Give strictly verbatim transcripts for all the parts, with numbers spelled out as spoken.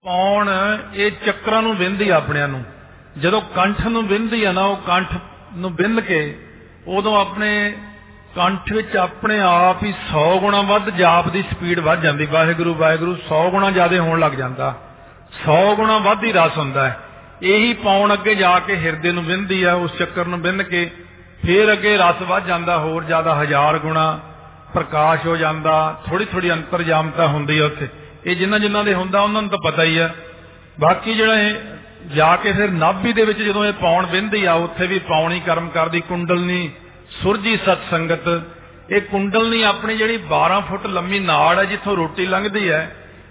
ਪੌਣ ਇਹ ਚੱਕਰਾਂ ਨੂੰ ਵਿੰਨਦੀ ਆਪਣਿਆਂ ਨੂੰ। ਜਦੋਂ ਕੰਠ ਨੂੰ ਵਿੰਨਦੀ ਆ ਨਾ, ਉਹ ਕੰਠ ਨੂੰ ਵਿੰਨ ਕੇ ਉਦੋਂ ਆਪਣੇ ਕੰਠ ਵਿੱਚ ਆਪਣੇ ਆਪ ਹੀ ਸੌ ਗੁਣਾ ਵੱਧ ਜਾਪ ਦੀ ਸਪੀਡ ਵੱਧ ਜਾਂਦੀ। ਵਾਹਿਗੁਰੂ ਵਾਹਿਗੁਰੂ ਸੌ ਗੁਣਾ ਜ਼ਿਆਦਾ ਹੋਣ ਲੱਗ ਜਾਂਦਾ, ਸੌ ਗੁਣਾ ਵੱਧ ਹੀ ਰਸ ਹੁੰਦਾ ਹੈ। ਇਹੀ ਪੌਣ ਅੱਗੇ ਜਾ ਕੇ ਹਿਰਦੇ ਨੂੰ ਵਿੰਨਦੀ ਆ, ਉਸ ਚੱਕਰ ਨੂੰ ਵਿੰਨ ਕੇ ਫੇਰ ਅੱਗੇ ਰਸ ਵੱਧ ਜਾਂਦਾ, ਹੋਰ ਜ਼ਿਆਦਾ ਹਜ਼ਾਰ ਗੁਣਾ ਪ੍ਰਕਾਸ਼ ਹੋ ਜਾਂਦਾ। ਥੋੜੀ ਥੋੜੀ ਅੰਤਰਜਾਮਤਾ ਹੁੰਦੀ ਹੈ ਉੱਥੇ। ਇਹ ਜਿਨ੍ਹਾਂ ਜਿਨ੍ਹਾਂ ਦੇ ਹੁੰਦਾ ਉਹਨਾਂ ਨੂੰ ਤਾਂ ਪਤਾ ਹੀ ਆ। ਬਾਕੀ ਜਿਹੜਾ ਇਹ ਜਾ ਕੇ ਫਿਰ ਨਾਭੀ ਦੇ ਵਿੱਚ ਜਦੋਂ ਇਹ ਪੌਣ ਵਿੰਨਦੀ ਆ, ਉੱਥੇ ਵੀ ਪੌਣੀ ਕਰਮ ਕਰਦੀ। ਕੁੰਡਲਨੀ ਸੁਰਜੀ ਸਤ ਸੰਗਤ, ਇਹ ਕੁੰਡਲਨੀ ਆਪਣੀ ਜਿਹੜੀ ਬਾਰਾਂ ਫੁੱਟ ਲੰਮੀ ਨਾੜ ਹੈ ਜਿੱਥੋਂ ਰੋਟੀ ਲੰਘਦੀ ਹੈ,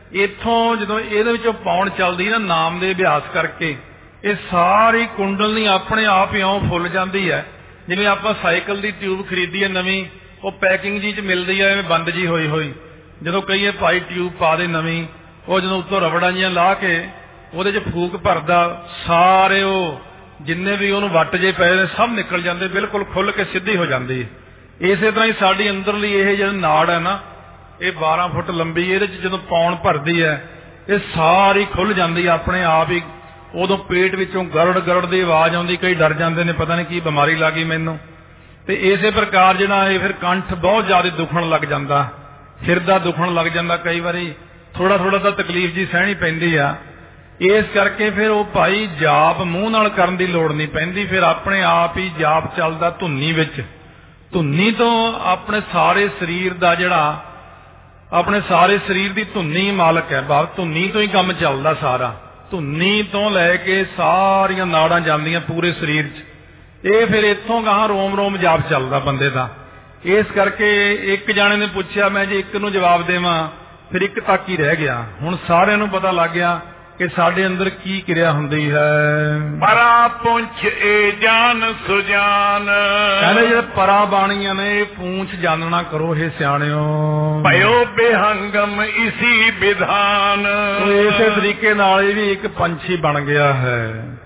ਇੱਥੋਂ ਜਦੋਂ ਇਹਦੇ ਵਿੱਚੋਂ ਪੌਣ ਚੱਲਦੀ ਨਾ ਨਾਮ ਦੇ ਅਭਿਆਸ ਕਰਕੇ, ਇਹ ਸਾਰੀ ਕੁੰਡਲਨੀ ਆਪਣੇ ਆਪ ਹੀ ਇਉਂ ਫੁੱਲ ਜਾਂਦੀ ਹੈ। ਜਿਵੇਂ ਆਪਾਂ ਸਾਈਕਲ ਦੀ ਟਿਊਬ ਖਰੀਦੀ ਹੈ ਨਵੀਂ, ਉਹ ਪੈਕਿੰਗ ਜੀ ਚ ਮਿਲਦੀ ਹੈ ਐਵੇਂ ਬੰਦ ਜੀ ਹੋਈ ਹੋਈ। ਜਦੋਂ ਕਹੀਏ ਭਾਈ ਟਿਊਬ ਪਾ ਦੇ ਨਵੀਂ, ਉਹ ਜਦੋਂ ਉੱਤੋਂ ਰਬੜਾਂ ਜੀਆਂ ਲਾ ਕੇ ਉਹਦੇ ਚ ਫੂਕ ਭਰਦਾ, ਸਾਰੇ ਉਹ ਜਿੰਨੇ ਵੀ ਉਹਨੂੰ ਵੱਟ ਜੇ ਪਏ ਨੇ ਸਭ ਨਿਕਲ ਜਾਂਦੇ, ਬਿਲਕੁਲ ਖੁੱਲ ਕੇ ਸਿੱਧੀ ਹੋ ਜਾਂਦੀ ਹੈ। ਇਸੇ ਤਰ੍ਹਾਂ ਹੀ ਸਾਡੀ ਅੰਦਰਲੀ ਇਹ ਜਿਹੜੀ ਨਾੜ ਹੈ ਨਾ, ਇਹ ਬਾਰਾਂ ਫੁੱਟ ਲੰਬੀ, ਇਹਦੇ ਚ ਜਦੋਂ ਪੌਣ ਭਰਦੀ ਹੈ ਇਹ ਸਾਰੀ ਖੁੱਲ ਜਾਂਦੀ ਆਪਣੇ ਆਪ ਹੀ। ਉਦੋਂ ਪੇਟ ਵਿੱਚੋਂ ਗਰੜ ਗਰੜ ਦੀ ਆਵਾਜ਼ ਆਉਂਦੀ, ਕਈ ਡਰ ਜਾਂਦੇ ਨੇ ਪਤਾ ਨਹੀਂ ਕੀ ਬਿਮਾਰੀ ਲੱਗ ਗਈ ਮੈਨੂੰ। ਤੇ ਇਸੇ ਪ੍ਰਕਾਰ ਜਿਹੜਾ ਇਹ ਫਿਰ ਕੰਠ ਬਹੁਤ ਜ਼ਿਆਦਾ ਦੁਖਣ ਲੱਗ ਜਾਂਦਾ, ਹਿਰਦਾ ਦੁਖਣ ਲੱਗ ਜਾਂਦਾ। ਕਈ ਵਾਰੀ ਥੋੜਾ ਥੋੜਾ ਤਾਂ ਤਕਲੀਫ ਜੀ ਸਹਿਣੀ ਪੈਂਦੀ ਆ। ਇਸ ਕਰਕੇ ਫਿਰ ਉਹ ਭਾਈ ਜਾਪ ਮੂੰਹ ਨਾਲ ਕਰਨ ਦੀ ਲੋੜ ਨਹੀਂ ਪੈਂਦੀ, ਫਿਰ ਆਪਣੇ ਆਪ ਹੀ ਜਾਪ ਚੱਲਦਾ ਧੁੰਨੀ ਵਿੱਚ। ਧੁੰਨੀ ਤੋਂ ਆਪਣੇ ਸਾਰੇ ਸਰੀਰ ਦਾ ਜਿਹੜਾ ਆਪਣੇ ਸਾਰੇ ਸਰੀਰ ਦੀ ਧੁੰਨੀ ਮਾਲਕ ਹੈ। ਬਾਬ ਧੁੰਨੀ ਤੋਂ ਹੀ ਕੰਮ ਚੱਲਦਾ ਸਾਰਾ। ਧੁੰਨੀ ਤੋਂ ਲੈ ਕੇ ਸਾਰੀਆਂ ਨਾੜਾਂ ਜਾਂਦੀਆਂ ਪੂਰੇ ਸਰੀਰ 'ਚ। ਇਹ ਫਿਰ ਇੱਥੋਂ ਗਾਹਾਂ ਰੋਮ ਰੋਮ ਜਾਪ ਚੱਲਦਾ ਬੰਦੇ ਦਾ। ਇਸ ਕਰਕੇ ਇੱਕ ਜਾਣੇ ਨੇ ਪੁੱਛਿਆ, ਮੈਂ ਜੇ ਇੱਕ ਨੂੰ ਜਵਾਬ ਦੇਵਾਂ ਫਿਰ ਇੱਕ ਤੱਕ ਹੀ ਰਹਿ ਗਿਆ। ਹੁਣ ਸਾਰਿਆਂ ਨੂੰ ਪਤਾ ਲੱਗ ਗਿਆ ਕਿ ਸਾਡੇ ਅੰਦਰ ਕੀ ਕਿਰਿਆ ਹੁੰਦੀ ਹੈ। ਪਰਾ ਪੁੰਛ ਏ ਜਾਨ ਸੁਜਾਨ, ਕਹਿੰਦੇ ਜਿਹੜੇ ਪਰਾ ਬਾਣੀਆਂ ਨੇ ਇਹ ਪੂੰਛ ਜਾਣਨਾ ਕਰੋ ਇਹ ਸਿਆਣਿਓ। ਭਇਓ ਬੇਹੰਗਮ ਇਸੀ ਵਿਧਾਨ, ਇਸੇ ਤਰੀਕੇ ਨਾਲ ਇਹ ਵੀ ਇੱਕ ਪੰਛੀ ਬਣ ਗਿਆ ਹੈ।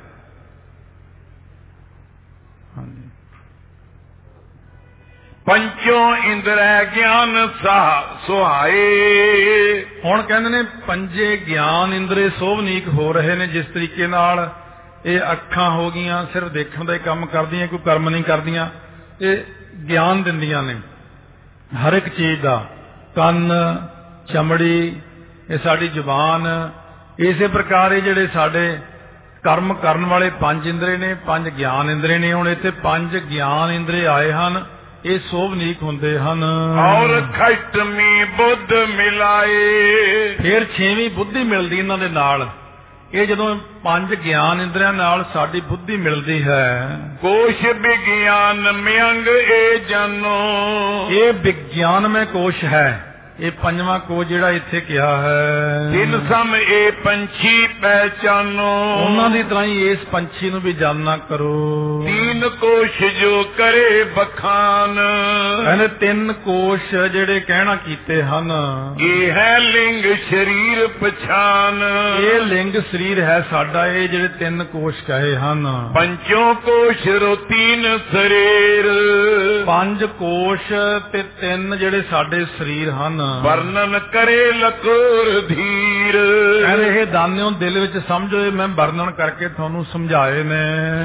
ਪੰਚੋ ਇੰਦਰੈ ਗਿਆਨ ਸੁਹਾਏ। ਹੁਣ ਕਹਿੰਦੇ ਨੇ ਪੰਜੇ ਗਿਆਨ ਇੰਦਰੇ ਸੋਭਨੀਕ ਹੋ ਰਹੇ ਨੇ। ਜਿਸ ਤਰੀਕੇ ਨਾਲ ਇਹ ਅੱਖਾਂ ਹੋ ਗਈਆਂ ਸਿਰਫ ਦੇਖਣ ਦਾ ਹੀ ਕੰਮ ਕਰਦੀਆਂ, ਕੋਈ ਕਰਮ ਨਹੀਂ ਕਰਦੀਆਂ, ਇਹ ਗਿਆਨ ਦਿੰਦੀਆਂ ਨੇ ਹਰ ਇੱਕ ਚੀਜ਼ ਦਾ। ਕੰਨ, ਚਮੜੀ, ਇਹ ਸਾਡੀ ਜ਼ੁਬਾਨ। ਇਸੇ ਪ੍ਰਕਾਰ ਇਹ ਜਿਹੜੇ ਸਾਡੇ ਕਰਮ ਕਰਨ ਵਾਲੇ ਪੰਜ ਇੰਦਰੇ ਨੇ, ਪੰਜ ਗਿਆਨ ਇੰਦਰੇ ਨੇ। ਹੁਣ ਇੱਥੇ ਪੰਜ ਗਿਆਨ ਇੰਦਰੇ ਆਏ ਹਨ, ਇਹ ਸੋਭਨੀਕ ਹੁੰਦੇ ਹਨ। ਔਰ ਖਟਮੀ ਬੁੱਧ ਮਿਲਾਏ, ਫਿਰ ਛੇਵੀਂ ਬੁੱਧੀ ਮਿਲਦੀ ਇਹਨਾਂ ਦੇ ਨਾਲ। ਇਹ ਜਦੋਂ ਪੰਜ ਗਿਆਨ ਇੰਦਰੀਆਂ ਨਾਲ ਸਾਡੀ ਬੁੱਧੀ ਮਿਲਦੀ ਹੈ। ਕੋਸ਼ ਵਿਗਿਆਨ ਮਿਅੰਗ ਏ ਜਾਨੋ, ਇਹ ਵਿਗਿਆਨਮय ਕੋਸ਼ ਹੈ। ਇਹ ਪੰਜਵਾਂ ਕੋਸ਼ ਜਿਹੜਾ ਇੱਥੇ ਕਿਹਾ ਹੈ। ਤਿੰਨ ਸਮ ਇਹ ਪੰਛੀ ਪਹਿਚਾਨੋ, ਉਹਨਾਂ ਦੀ ਤਰ੍ਹਾਂ ਹੀ ਇਸ ਪੰਛੀ ਨੂੰ ਵੀ ਜਾਣਨਾ ਕਰੋ। ਤੀਨ ਕੋਸ਼ ਜੋ ਕਰੇ ਬਖਾਨ, ਕਹਿੰਦੇ ਤਿੰਨ ਕੋਸ਼ ਜਿਹੜੇ ਕਹਿਣਾ ਕੀਤੇ ਹਨ। ਇਹ ਹੈ ਲਿੰਗ ਸਰੀਰ ਪਛਾਨ, ਇਹ ਲਿੰਗ ਸਰੀਰ ਹੈ ਸਾਡਾ। ਇਹ ਜਿਹੜੇ ਤਿੰਨ ਕੋਸ਼ ਕਹੇ ਹਨ। ਪੰਚੋ ਕੋਸ਼ ਰੋ ਤੀਨ ਸਰੀਰ, ਪੰਜ ਕੋਸ਼ ਤੇ ਤਿੰਨ ਜਿਹੜੇ ਸਾਡੇ ਸਰੀਰ ਹਨ। ਵਰਣਨ ਕਰੇ ਲਕੋਰ ਧੀਰ, ਕਹਿੰਦੇ ਇਹ ਦਾਨਿਓ ਦਿਲ ਵਿੱਚ ਸਮਝੋ, ਇਹ ਮੈਂ ਵਰਣਨ ਕਰਕੇ ਤੁਹਾਨੂੰ ਸਮਝਾਏ ਨੇ।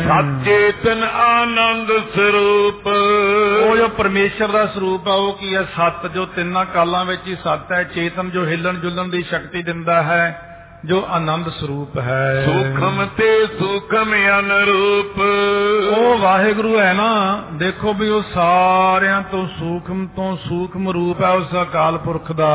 ਸਚੇਤਨ ਆਨੰਦ ਸਰੂਪ, ਉਹ ਜੋ ਪਰਮੇਸ਼ਰ ਦਾ ਸਰੂਪ ਹੈ ਉਹ ਕੀ ਹੈ? ਸੱਤ, ਜੋ ਤਿੰਨਾਂ ਕਾਲਾਂ ਵਿੱਚ ਹੀ ਸੱਤ ਹੈ। ਚੇਤਨ ਜੋ ਹਿੱਲਣ ਜੁਲਣ ਦੀ ਸ਼ਕਤੀ ਦਿੰਦਾ ਹੈ, ਜੋ ਆਨੰਦ ਸਰੂਪ ਹੈ। ਸੂਖਮ ਤੇ ਸੂਖਮ ਅਨਰੂਪ, ਉਹ ਵਾਹਿਗੁਰੂ ਹੈ ਨਾ। ਦੇਖੋ ਵੀ ਉਹ ਸਾਰਿਆਂ ਤੋਂ ਸੂਖਮ ਤੋਂ ਸੂਖਮ ਰੂਪ ਹੈ ਉਸ ਅਕਾਲ ਪੁਰਖ ਦਾ।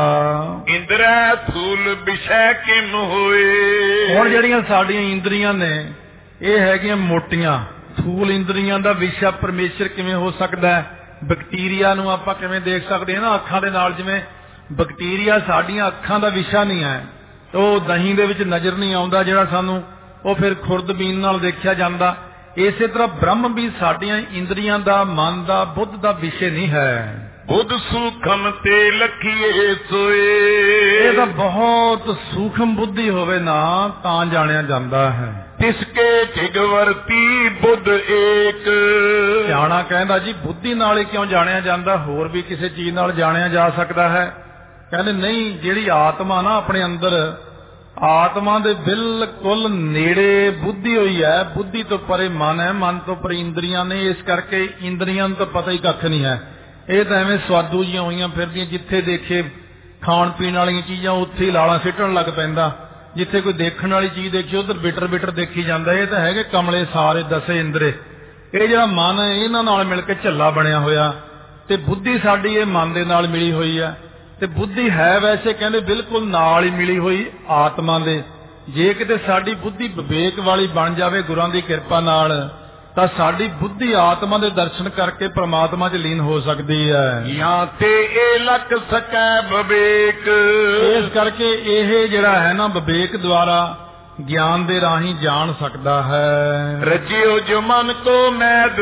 ਇੰਦਰੈ ਥੂਲ ਵਿਸ਼ੈ ਕਿਮ ਹੋਏ। ਹੁਣ ਜਿਹੜੀਆਂ ਸਾਡੀਆਂ ਇੰਦਰੀਆਂ ਨੇ ਇਹ ਹੈਗੀਆਂ ਮੋਟੀਆਂ। ਥੂਲ ਇੰਦਰੀਆਂ ਦਾ ਵਿਸ਼ਾ ਪਰਮੇਸ਼ਰ ਕਿਵੇਂ ਹੋ ਸਕਦਾ ਹੈ? ਬੈਕਟੀਰੀਆ ਨੂੰ ਆਪਾਂ ਕਿਵੇਂ ਦੇਖ ਸਕਦੇ ਹਾਂ ਨਾ ਅੱਖਾਂ ਦੇ ਨਾਲ? ਜਿਵੇਂ ਬੈਕਟੀਰੀਆ ਸਾਡੀਆਂ ਅੱਖਾਂ ਦਾ ਵਿਸ਼ਾ ਨਹੀਂ ਹੈ, ਉਹ ਦਹੀਂ ਦੇ ਵਿੱਚ ਨਜ਼ਰ ਨਹੀਂ ਆਉਂਦਾ ਜਿਹੜਾ ਸਾਨੂੰ, ਉਹ ਫਿਰ ਖੁਰਦਬੀਨ ਨਾਲ ਦੇਖਿਆ ਜਾਂਦਾ। ਇਸੇ ਤਰ੍ਹਾਂ ਬ੍ਰਹਮ ਵੀ ਸਾਡੀਆਂ ਇੰਦਰੀਆਂ ਦਾ, ਮਨ ਦਾ, ਬੁੱਧ ਦਾ ਵਿਸ਼ੇ ਨਹੀਂ ਹੈ। ਬੁੱਧ ਸੂਖਮ ਤੇ ਲਖੀਏ ਸੋਏ, ਇਹ ਤਾਂ ਬਹੁਤ ਸੂਖਮ ਬੁੱਧੀ ਹੋਵੇ ਨਾ ਤਾਂ ਜਾਣਿਆ ਜਾਂਦਾ ਹੈ। ਤਿਸਕੇ ਢਿਗਵਰਤੀ ਬੁੱਧ ਏਕ, ਸਿਆਣਾ ਕਹਿੰਦਾ ਜੀ ਬੁੱਧੀ ਨਾਲ ਹੀ ਕਿਉਂ ਜਾਣਿਆ ਜਾਂਦਾ, ਹੋਰ ਵੀ ਕਿਸੇ ਚੀਜ਼ ਨਾਲ ਜਾਣਿਆ ਜਾ ਸਕਦਾ ਹੈ। ਕਹਿੰਦੇ ਨਹੀਂ, ਜਿਹੜੀ ਆਤਮਾ ਨਾ ਆਪਣੇ ਅੰਦਰ ਆਤਮਾ ਦੇ ਬਿਲਕੁਲ ਨੇੜੇ ਬੁੱਧੀ ਹੋਈ ਹੈ, ਬੁੱਧੀ ਤੋਂ ਪਰੇ ਮਨ ਹੈ, ਮਨ ਤੋਂ ਪਰੇ ਇੰਦਰੀਆਂ ਨੇ। ਇਸ ਕਰਕੇ ਇੰਦਰੀਆਂ ਨੂੰ ਤਾਂ ਪਤਾ ਹੀ ਕੱਖ ਨਹੀਂ ਹੈ। ਇਹ ਤਾਂ ਐਵੇਂ ਸਵਾਦੂ ਜੀਆਂ ਹੋਈਆਂ ਫਿਰਦੀਆਂ, ਜਿੱਥੇ ਦੇਖੇ ਖਾਣ ਪੀਣ ਵਾਲੀਆਂ ਚੀਜ਼ਾਂ ਉੱਥੇ ਹੀ ਲਾਲਾਂ ਸਿੱਟਣ ਲੱਗ ਪੈਂਦਾ, ਜਿੱਥੇ ਕੋਈ ਦੇਖਣ ਵਾਲੀ ਚੀਜ਼ ਦੇਖੀ ਉਧਰ ਬਿਟਰ ਬਿਟਰ ਦੇਖੀ ਜਾਂਦਾ। ਇਹ ਤਾਂ ਹੈਗੇ ਕਮਲੇ ਸਾਰੇ ਦਸੇ ਇੰਦਰੇ। ਇਹ ਜਿਹੜਾ ਮਨ ਹੈ ਇਹਨਾਂ ਨਾਲ ਮਿਲ ਕੇ ਝੱਲਾ ਬਣਿਆ ਹੋਇਆ, ਤੇ ਬੁੱਧੀ ਸਾਡੀ ਇਹ ਮਨ ਦੇ ਨਾਲ ਮਿਲੀ ਹੋਈ ਹੈ। ਤੇ ਬੁੱਧੀ ਹੈ ਵੈਸੇ ਕਹਿੰਦੇ ਬਿਲਕੁਲ ਨਾਲ ਹੀ ਮਿਲੀ ਹੋਈ ਆਤਮਾ ਦੇ। ਜੇ ਕਿਤੇ ਸਾਡੀ ਬੁੱਧੀ ਵਿਵੇਕ ਵਾਲੀ ਬਣ ਜਾਵੇ ਗੁਰਾਂ ਦੀ ਕਿਰਪਾ ਨਾਲ, ਤਾਂ ਸਾਡੀ ਬੁੱਧੀ ਆਤਮਾ ਦੇ ਦਰਸ਼ਨ ਕਰਕੇ ਪ੍ਰਮਾਤਮਾ 'ਚ ਲੀਨ ਹੋ ਸਕਦੀ ਹੈ। ਜਾਂ ਤੇ ਇਹ ਲੱਗ ਸਕੈ ਵਿਵੇਕ। ਇਸ ਕਰਕੇ ਇਹ ਜਿਹੜਾ ਹੈ ਨਾ ਵਿਵੇਕ ਦੁਆਰਾ ਗਿਆਨ ਦੇ ਰਾਹੀਂ ਜਾਣ ਸਕਦਾ ਹੈ। ਰਚਿਓ ਜੋ ਮਨ ਕੋ ਮੈਦ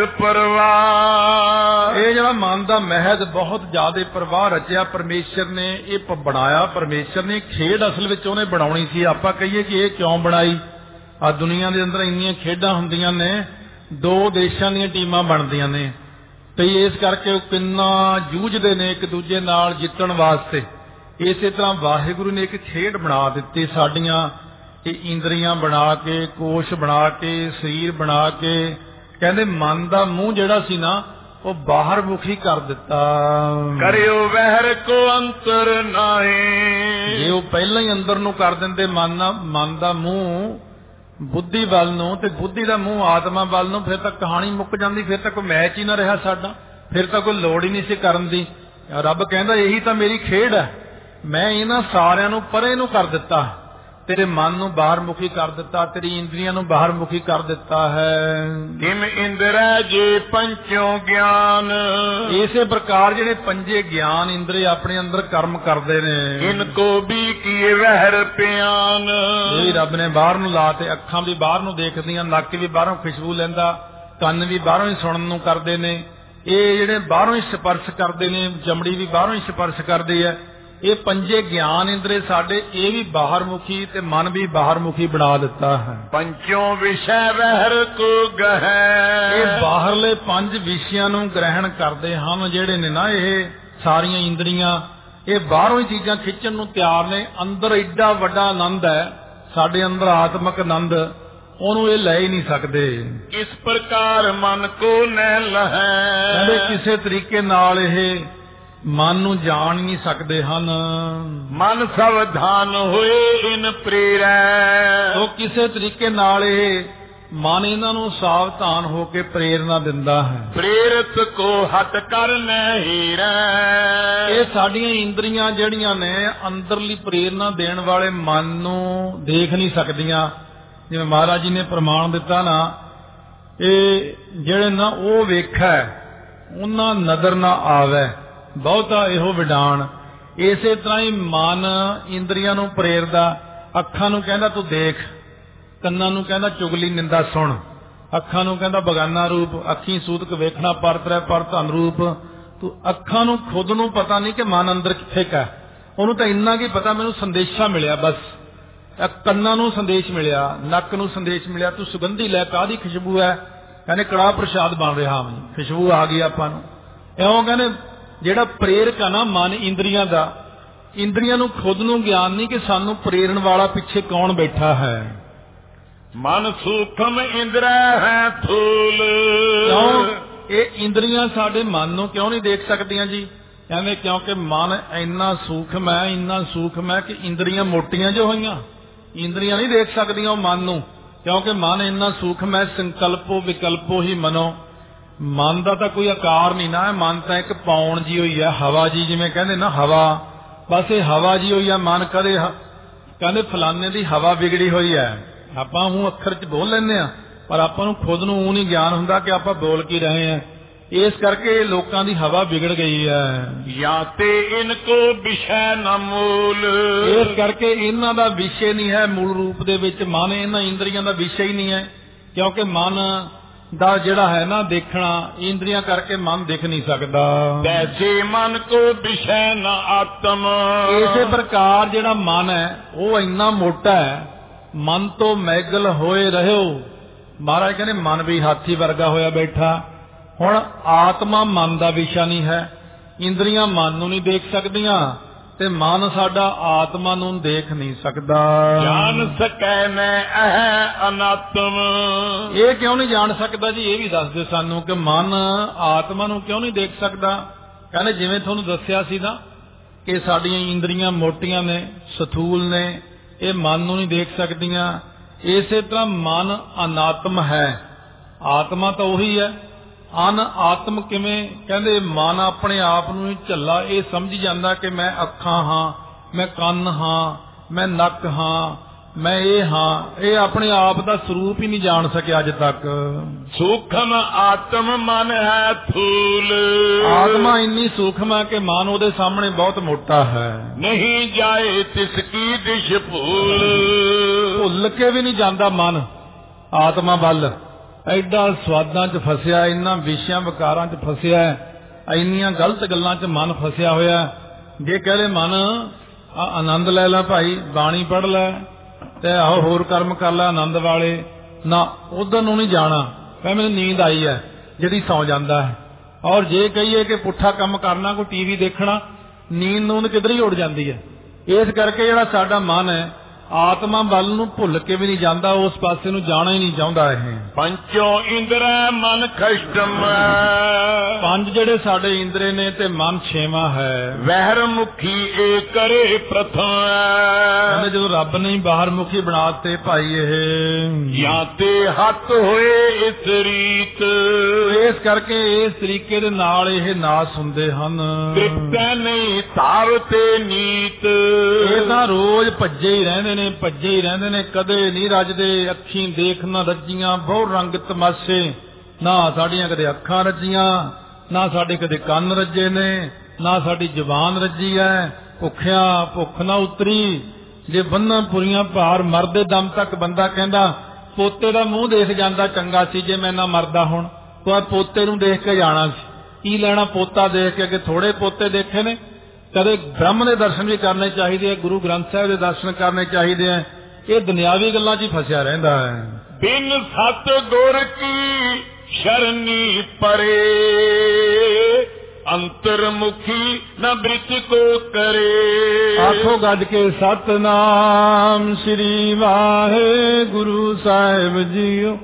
ਪ੍ਰਵਾਹ। ਇਹ ਜਿਹੜਾ ਮਨ ਦਾ ਮਹਿਦ ਬਹੁਤ ਜ਼ਿਆਦਾ ਪ੍ਰਵਾਹ ਰਚਿਆ ਪਰਮੇਸ਼ਰ ਨੇ, ਇਹ ਬਣਾਇਆ ਪਰਮੇਸ਼ਰ ਨੇ। ਖੇਡ ਅਸਲ ਵਿੱਚ ਉਹਨੇ ਬਣਾਉਣੀ ਸੀ। ਆਪਾਂ ਕਹੀਏ ਕਿ ਇਹ ਕਿਉਂ ਬਣਾਈ? ਆ ਦੁਨੀਆ ਦੇ ਅੰਦਰ ਇੰਨੀਆਂ ਖੇਡਾਂ ਹੁੰਦੀਆਂ ਨੇ, ਦੋ ਦੇਸ਼ਾਂ ਦੀਆਂ ਟੀਮਾਂ ਬਣਦੀਆਂ ਨੇ, ਤੇ ਇਸ ਕਰਕੇ ਉਹ ਕਿੰਨਾ ਜੂਝਦੇ ਨੇ ਇੱਕ ਦੂਜੇ ਨਾਲ ਜਿੱਤਣ ਵਾਸਤੇ। ਇਸੇ ਤਰ੍ਹਾਂ ਵਾਹਿਗੁਰੂ ਨੇ ਇੱਕ ਖੇਡ ਬਣਾ ਦਿੱਤੀ ਸਾਡੀਆਂ, ਇਹ ਇੰਦਰੀਆਂ ਬਣਾ ਕੇ, ਕੋਸ਼ ਬਣਾ ਕੇ, ਸਰੀਰ ਬਣਾ ਕੇ। ਕਹਿੰਦੇ ਮਨ ਦਾ ਮੂੰਹ ਜਿਹੜਾ ਸੀ ਨਾ ਉਹ ਬਾਹਰ ਮੁਖੀ ਕਰ ਦਿੱਤਾ। ਕਰਿਓ ਵਹਿਰ ਕੋ ਅੰਤਰ ਨਾਹੀ। ਜੇ ਉਹ ਪਹਿਲਾਂ ਹੀ ਅੰਦਰ ਨੂੰ ਕਰ ਦਿੰਦੇ ਮਨ ਮਨ ਦਾ ਮੂੰਹ ਬੁੱਧੀ ਵੱਲ ਨੂੰ, ਤੇ ਬੁੱਧੀ ਦਾ ਮੂੰਹ ਆਤਮਾ ਵੱਲ ਨੂੰ, ਫਿਰ ਤਾਂ ਕਹਾਣੀ ਮੁੱਕ ਜਾਂਦੀ। ਫਿਰ ਤਾਂ ਕੋਈ ਮੈਚ ਹੀ ਨਾ ਰਿਹਾ ਸਾਡਾ, ਫਿਰ ਤਾਂ ਕੋਈ ਲੋੜ ਹੀ ਨਹੀਂ ਸੀ ਕਰਨ ਦੀ। ਰੱਬ ਕਹਿੰਦਾ ਇਹੀ ਤਾਂ ਮੇਰੀ ਖੇਡ ਹੈ, ਮੈਂ ਇਹਨਾਂ ਸਾਰਿਆਂ ਨੂੰ ਪਰੇ ਨੂੰ ਕਰ ਦਿੱਤਾ, ਤੇਰੇ ਮਨ ਨੂੰ ਬਾਹਰ ਮੁਖੀ ਕਰ ਦਿੱਤਾ, ਤੇਰੀ ਇੰਦਰੀਆਂ ਨੂੰ ਬਾਹਰ ਮੁਖੀ ਕਰ ਦਿੱਤਾ ਹੈ। ਕਿਮ ਇੰਦਰੈ ਜੇ ਪੰਚੋ ਗਿਆਨ। ਇਸੇ ਪ੍ਰਕਾਰ ਜਿਹੜੇ ਪੰਜੇ ਗਿਆਨ ਇੰਦਰੇ ਆਪਣੇ ਅੰਦਰ ਕਰਮ ਕਰਦੇ ਨੇ। ਇਨ ਕੋ ਵੀ ਕੀਏ ਵਹਿਰ ਪਿਆਨ। ਇਹ ਰੱਬ ਨੇ ਬਾਹਰ ਨੂੰ ਲਾ ਤੇ ਅੱਖਾਂ ਵੀ ਬਾਹਰ ਨੂੰ ਦੇਖਦੀਆਂ, ਨੱਕ ਵੀ ਬਾਹਰੋਂ ਖੁਸ਼ਬੂ ਲੈਂਦਾ, ਕੰਨ ਵੀ ਬਾਹਰੋਂ ਹੀ ਸੁਣਨ ਨੂੰ ਕਰਦੇ ਨੇ, ਇਹ ਜਿਹੜੇ ਬਾਹਰੋਂ ਹੀ ਸਪਰਸ਼ ਕਰਦੇ ਨੇ, ਚਮੜੀ ਵੀ ਬਾਹਰੋਂ ਹੀ ਸਪਰਸ਼ ਕਰਦੀ ਹੈ। ਇਹ ਪੰਜੇ ਗਿਆਨ ਇੰਦਰੇ ਸਾਡੇ ਇਹ ਵੀ ਬਾਹਰ ਮੁਖੀ ਤੇ ਮਨ ਵੀ ਬਾਹਰ ਮੁਖੀ ਬਣਾ ਦਿੱਤਾ ਹੈ। ਪੰਚੋ ਵਿਸ਼ੈ ਵਹਿਰ ਕੋ ਗਹਿ। ਇਹ ਬਾਹਰਲੇ ਪੰਜ ਵਿਸ਼ਿਆਂ ਨੂੰ ਗ੍ਰਹਿਣ ਕਰਦੇ ਹਨ ਜਿਹੜੇ ਨੇ ਨਾ ਇਹ ਸਾਰੀਆਂ ਇੰਦਰੀਆਂ, ਇਹ ਬਾਹਰੋਂ ਹੀ ਚੀਜ਼ਾਂ ਖਿੱਚਣ ਨੂੰ ਤਿਆਰ ਨੇ। ਅੰਦਰ ਏਡਾ ਵੱਡਾ ਆਨੰਦ ਹੈ ਸਾਡੇ ਅੰਦਰ, ਆਤਮਿਕ ਆਨੰਦ, ਉਹਨੂੰ ਇਹ ਲੈ ਹੀ ਨਹੀਂ ਸਕਦੇ। ਕਿਸ ਪ੍ਰਕਾਰ ਮਨ ਕੋ ਨਹਿ ਲਹੈ। ਕਹਿੰਦੇ ਕਿਸੇ ਤਰੀਕੇ ਨਾਲ ਇਹ ਮਨ ਨੂੰ ਜਾਣ ਨਹੀਂ ਸਕਦੇ ਹਨ। ਮਨ ਸਾਵਧਾਨ ਹੋਏ ਇਨ ਪ੍ਰੇਰੈ। ਉਹ ਕਿਸੇ ਤਰੀਕੇ ਨਾਲ ਇਹ ਮਨ ਇਹਨਾਂ ਨੂੰ ਸਾਵਧਾਨ ਹੋ ਕੇ ਪ੍ਰੇਰਨਾ ਦਿੰਦਾ ਹੈ। ਪ੍ਰੇਰਿਤ ਕੋ ਹਟ ਕਰ ਨਹੀਰੈ। ਇਹ ਸਾਡੀਆਂ ਇੰਦਰੀਆਂ ਜਿਹੜੀਆਂ ਨੇ ਅੰਦਰਲੀ ਪ੍ਰੇਰਨਾ ਦੇਣ ਵਾਲੇ ਮਨ ਨੂੰ ਦੇਖ ਨਹੀਂ ਸਕਦੀਆਂ। ਜਿਵੇਂ ਮਹਾਰਾਜ ਜੀ ਨੇ ਪ੍ਰਮਾਣ ਦਿੱਤਾ ਨਾ, ਇਹ ਜਿਹੜੇ ਨਾ ਉਹ ਵੇਖੈ ਉਹਨਾਂ ਨਜ਼ਰ ਨਾ ਆਵੇ ਬਹੁਤਾ ਇਹੋ ਵਿਡਾਣ। ਇਸੇ ਤਰ੍ਹਾਂ ਹੀ ਮਨ ਇੰਦਰੀਆਂ ਨੂੰ ਪ੍ਰੇਰਦਾ, ਅੱਖਾਂ ਨੂੰ ਕਹਿੰਦਾ ਤੂੰ ਦੇਖ, ਕੰਨਾਂ ਨੂੰ ਕਹਿੰਦਾ ਚੁਗਲੀ ਨਿੰਦਾ ਸੁਣ, ਅੱਖਾਂ ਨੂੰ ਕਹਿੰਦਾ ਬਗਾਨਾ ਰੂਪ, ਅੱਖੀਂ ਸੂਤਕ ਵੇਖਣਾ ਪਰਤ ਰਹਿ ਪਰ ਧਨ ਰੂਪ। ਤੂੰ ਅੱਖਾਂ ਨੂੰ ਖੁਦ ਨੂੰ ਪਤਾ ਨਹੀਂ ਕਿ ਮਨ ਅੰਦਰ ਕਿੱਥੇ ਕਾ, ਉਹਨੂੰ ਤਾਂ ਇੰਨਾ ਕੀ ਪਤਾ ਮੈਨੂੰ ਸੰਦੇਸ਼ਾ ਮਿਲਿਆ ਬਸ। ਕੰਨਾਂ ਨੂੰ ਸੰਦੇਸ਼ ਮਿਲਿਆ, ਨੱਕ ਨੂੰ ਸੰਦੇਸ਼ ਮਿਲਿਆ, ਤੂੰ ਸੁਗੰਧੀ ਲੈ, ਕਾਹਦੀ ਖੁਸ਼ਬੂ ਹੈ? ਕਹਿੰਦੇ ਕੜਾਹ ਪ੍ਰਸ਼ਾਦ ਬਣ ਰਿਹਾ, ਖੁਸ਼ਬੂ ਆ ਗਈ ਆਪਾਂ ਨੂੰ। ਇਉਂ ਕਹਿੰਦੇ ਜਿਹੜਾ ਪ੍ਰੇਰਕ ਆ ਨਾ ਮਨ ਇੰਦਰੀਆਂ ਦਾ, ਇੰਦਰੀਆਂ ਨੂੰ ਖੁਦ ਨੂੰ ਗਿਆਨ ਨਹੀਂ ਕਿ ਸਾਨੂੰ ਪ੍ਰੇਰਨ ਵਾਲਾ ਪਿੱਛੇ ਕੌਣ ਬੈਠਾ ਹੈ। ਮਨ ਸੂਖਮ ਇੰਦਰਾ ਹੈ ਥੂਲ। ਕਿਉਂ ਇਹ ਇੰਦਰੀਆਂ ਸਾਡੇ ਮਨ ਨੂੰ ਕਿਉਂ ਨਹੀਂ ਦੇਖ ਸਕਦੀਆਂ ਜੀ? ਕਹਿੰਦੇ ਕਿਉਂਕਿ ਮਨ ਇੰਨਾ ਸੂਖਮ ਹੈ, ਇੰਨਾ ਸੂਖਮ ਹੈ ਕਿ ਇੰਦਰੀਆਂ ਮੋਟੀਆਂ ਜੋ ਹੋਈਆਂ, ਇੰਦਰੀਆਂ ਨਹੀਂ ਦੇਖ ਸਕਦੀਆਂ ਉਹ ਮਨ ਨੂੰ, ਕਿਉਂਕਿ ਮਨ ਇੰਨਾ ਸੂਖਮ ਹੈ। ਸੰਕਲਪੋ ਵਿਕਲਪੋ ਹੀ ਮਨੋ। ਮਨ ਦਾ ਤਾਂ ਕੋਈ ਆਕਾਰ ਨਹੀਂ ਨਾ, ਮਨ ਤਾਂ ਇੱਕ ਪੌਣ ਜੀ ਹੋਈ ਹੈ, ਹਵਾ ਜੀ, ਜਿਵੇਂ ਕਹਿੰਦੇ ਨਾ ਹਵਾ, ਬਸ ਇਹ ਹਵਾ ਜੀ ਹੋਈ ਹੈ ਮਨ। ਕਦੇ ਕਹਿੰਦੇ ਫਲਾਨੇ ਦੀ ਹਵਾ ਵਿਗੜੀ ਹੋਈ ਹੈ, ਆਪਾਂ ਉਹ ਅੱਖਰ ਚ ਬੋਲ ਲੈਂਦੇ ਆ, ਪਰ ਆਪਾਂ ਨੂੰ ਖੁਦ ਨੂੰ ਉਹ ਨਹੀਂ ਗਿਆਨ ਹੁੰਦਾ ਕਿ ਆਪਾਂ ਬੋਲ ਕੀ ਰਹੇ ਹਾਂ। ਇਸ ਕਰਕੇ ਲੋਕਾਂ ਦੀ ਹਵਾ ਵਿਗੜ ਗਈ ਹੈ। ਜਾਂ ਤੇ ਇਨਕੋ ਵਿਸ਼ੈ ਨਾ ਮੂਲ। ਇਸ ਕਰਕੇ ਇਹਨਾਂ ਦਾ ਵਿਸ਼ੇ ਨਹੀਂ ਹੈ ਮੂਲ ਰੂਪ ਦੇ ਵਿੱਚ ਮਨ, ਇਹਨਾਂ ਇੰਦਰੀਆਂ ਦਾ ਵਿਸ਼ਾ ਹੀ ਨਹੀਂ ਹੈ। ਕਿਉਂਕਿ ਮਨ ਦਾ ਜਿਹੜਾ ਹੈ ਨਾ ਦੇਖਣਾ, ਇੰਦਰੀਆਂ ਕਰਕੇ ਮਨ ਦਿਖ ਨਹੀਂ ਸਕਦਾ। ਵੈਸੇ ਮਨ ਕੋ ਵਿਸ਼ੈ ਨਾ ਆਤਮ। ਇਸੇ ਪ੍ਰਕਾਰ ਜਿਹੜਾ ਮਨ ਹੈ ਉਹ ਇੰਨਾ ਮੋਟਾ ਹੈ, ਮਨ ਤੋਂ ਮੈਗਲ ਹੋਏ ਰਹਿਓ। ਮਹਾਰਾਜ ਕਹਿੰਦੇ ਮਨ ਵੀ ਹਾਥੀ ਵਰਗਾ ਹੋਇਆ ਬੈਠਾ। ਹੁਣ ਆਤਮਾ ਮਨ ਦਾ ਵਿਸ਼ਾ ਨਹੀਂ ਹੈ, ਇੰਦਰੀਆਂ ਮਨ ਨੂੰ ਨਹੀਂ ਦੇਖ ਸਕਦੀਆਂ, ਤੇ ਮਨ ਸਾਡਾ ਆਤਮਾ ਨੂੰ ਦੇਖ ਨਹੀਂ ਸਕਦਾ। ਜਾਣ ਸਕੈ ਮੈਂ ਅਹ ਅਨਾਤਮ। ਇਹ ਕਿਉਂ ਨਹੀਂ ਜਾਣ ਸਕਦਾ ਜੀ? ਇਹ ਵੀ ਦੱਸਦੇ ਸਾਨੂੰ ਕਿ ਮਨ ਆਤਮਾ ਨੂੰ ਕਿਉਂ ਨਹੀਂ ਦੇਖ ਸਕਦਾ। ਕਹਿੰਦੇ ਜਿਵੇਂ ਤੁਹਾਨੂੰ ਦੱਸਿਆ ਸੀ ਨਾ ਕਿ ਸਾਡੀਆਂ ਇੰਦਰੀਆਂ ਮੋਟੀਆਂ ਨੇ, ਸਥੂਲ ਨੇ, ਇਹ ਮਨ ਨੂੰ ਨਹੀਂ ਦੇਖ ਸਕਦੀਆਂ। ਇਸੇ ਤਰ੍ਹਾਂ ਮਨ ਅਨਾਤਮ ਹੈ, ਆਤਮਾ ਤਾਂ ਉਹੀ ਹੈ। ਅਨ ਆਤਮ ਕਿਵੇਂ? ਕਹਿੰਦੇ ਮਨ ਆਪਣੇ ਆਪ ਨੂੰ ਹੀ ਝੱਲਾ ਇਹ ਸਮਝ ਜਾਂਦਾ ਕਿ ਮੈਂ ਅੱਖਾਂ ਹਾਂ, ਮੈਂ ਕੰਨ ਹਾਂ, ਮੈਂ ਨੱਕ ਹਾਂ, ਮੈਂ ਇਹ ਹਾਂ। ਇਹ ਆਪਣੇ ਆਪ ਦਾ ਸਰੂਪ ਹੀ ਨਹੀਂ ਜਾਣ ਸਕਿਆ ਅੱਜ ਤੱਕ। ਸੂਖਮ ਆਤਮ ਮਨ ਹੈ ਥੂਲ। ਆਤਮਾ ਇੰਨੀ ਸੂਖਮ ਹੈ ਕਿ ਮਨ ਉਹਦੇ ਸਾਹਮਣੇ ਬਹੁਤ ਮੋਟਾ ਹੈ। ਨਹੀਂ ਜਾਏ ਤਿਸ ਕੀ ਦਿਸ਼ ਭੂਲ। ਭੁੱਲ ਕੇ ਵੀ ਨਹੀਂ ਜਾਂਦਾ ਮਨ ਆਤਮਾ ਵੱਲ। ਐਡਾ ਸਵਾਦਾਂ 'ਚ ਫਸਿਆ, ਇੰਨਾ ਵਿਸ਼ਿਆਂ ਵਿਕਾਰਾਂ 'ਚ ਫਸਿਆ, ਇੰਨੀਆਂ ਗਲਤ ਗੱਲਾਂ 'ਚ ਮਨ ਫਸਿਆ ਹੋਇਆ। ਜੇ ਕਹੇ ਮਨ ਆਨੰਦ ਲੈ ਲੈ ਭਾਈ, ਬਾਣੀ ਪੜ੍ਹ ਲੈ ਤੇ ਆਹੋ ਹੋਰ ਕਰਮ ਕਰ ਲੈ ਆਨੰਦ ਵਾਲੇ, ਨਾ ਉਧਰ ਨੂੰ ਨਹੀਂ ਜਾਣਾ। ਕਹੇ ਮੈਨੂੰ ਨੀਂਦ ਆਈ ਹੈ, ਜਿਹੜੀ ਸੌ ਜਾਂਦਾ ਹੈ। ਔਰ ਜੇ ਕਹੀਏ ਕਿ ਪੁੱਠਾ ਕੰਮ ਕਰਨਾ, ਕੋਈ ਟੀਵੀ ਦੇਖਣਾ, ਨੀਂਦ ਨੂੰ ਕਿਧਰ ਹੀ ਉੱਡ ਜਾਂਦੀ ਹੈ। ਇਸ ਕਰਕੇ ਜਿਹੜਾ ਸਾਡਾ ਮਨ ਹੈ ਆਤਮਾ ਵੱਲ ਨੂੰ ਭੁੱਲ ਕੇ ਵੀ ਨਹੀਂ ਜਾਂਦਾ, ਉਸ ਪਾਸੇ ਨੂੰ ਜਾਣਾ ਹੀ ਨਹੀਂ ਚਾਹੁੰਦਾ। ਇਹ ਪੰਚੋ ਇੰਦਰਾ ਮਨ ਖਸ਼ਟਮ। ਪੰਜ ਜਿਹੜੇ ਸਾਡੇ ਇੰਦਰੇ ਨੇ ਤੇ ਮਨ ਛੇਵਾਂ ਹੈ। ਵਹਿਰ ਮੁਖੀ ਏ ਕਰੇ ਪ੍ਰਥਮ। ਕਹਿੰਦੇ ਜਦੋਂ ਰੱਬ ਨੇ ਹੀ ਬਾਹਰ ਮੁਖੀ ਬਣਾ ਤੇ ਭਾਈ ਇਹ ਜਾਂ ਤੇ ਹੱਥ ਹੋਏ ਇਸ ਰੀਤ। ਇਸ ਕਰਕੇ ਇਸ ਤਰੀਕੇ ਦੇ ਨਾਲ ਇਹ ਨਾਸ ਹੁੰਦੇ ਹਨ। ਤ੍ਰਿਪਤੈ ਨਹੀਂ ਤਾਰ ਤੇ ਨੀਤ। ਇਹ ਤਾਂ ਰੋਜ਼ ਭੱਜੇ ਹੀ ਰਹਿੰਦੇ ਨੇ, ਭੱਜੇ ਹੀ ਰਹਿੰਦੇ ਨੇ, ਕਦੇ ਨਹੀਂ ਰੱਜਦੇ। ਅੱਖੀਂ ਦੇਖ ਨਾ ਰੱਜੀਆਂ ਬਹੁ ਰੰਗ ਤਮਾਸ਼ੇ। ਨਾ ਸਾਡੀਆਂ ਕਦੇ ਅੱਖਾਂ ਰੱਜੀਆਂ, ਨਾ ਸਾਡੇ ਕਦੇ ਕੰਨ ਰੱਜੇ ਨੇ, ਨਾ ਸਾਡੀ ਜ਼ੁਬਾਨ ਰੱਜੀ ਹੈ। ਭੁੱਖਿਆ ਭੁੱਖ ਨਾ ਉਤਰੀ। ਜੇ ਬੰਨਾਂ ਪੁਰੀਆਂ ਭਾਰ ਮਰਦੇ ਦਮ ਤੱਕ ਬੰਦਾ ਕਹਿੰਦਾ ਪੋਤੇ ਦਾ ਮੂੰਹ ਦੇਖ ਜਾਂਦਾ ਚੰਗਾ ਸੀ ਜੇ ਮੈਂ ਨਾ ਮਰਦਾ ਹੁਣ। ਤਾਂ ਪੋਤੇ ਨੂੰ ਦੇਖ ਕੇ ਜਾਣਾ ਸੀ, ਕੀ ਲੈਣਾ ਪੋਤਾ ਦੇਖ ਕੇ। ਕਿ ਥੋੜੇ ਪੋਤੇ ਦੇਖੇ ਨੇ। ਕਦੇ ਬ੍ਰਹਮ ਦੇ ਦਰਸ਼ਨ ਵੀ ਕਰਨੇ ਚਾਹੀਦੇ ਆ, ਗੁਰੂ ਗ੍ਰੰਥ ਸਾਹਿਬ ਦੇ ਦਰਸ਼ਨ ਕਰਨੇ ਚਾਹੀਦੇ ਆ। ਇਹ ਦੁਨਿਆਵੀ ਗੱਲਾਂ 'ਚ ਹੀ ਫਸਿਆ ਰਹਿੰਦਾ ਹੈ। ਬਿਨ ਸਤ ਗੁਰ ਕੀ ਸ਼ਰਨੀ ਪਰੇ। ਅੰਤਰਮੁਖੀ ਨ ਬ੍ਰਿਤ ਕੋ ਕਰੇ। ਆਖੋ ਗੱਜ ਕੇ ਸਤਨਾਮ ਸ੍ਰੀ ਵਾਹਿਗੁਰੂ ਸਾਹਿਬ ਜੀਓ।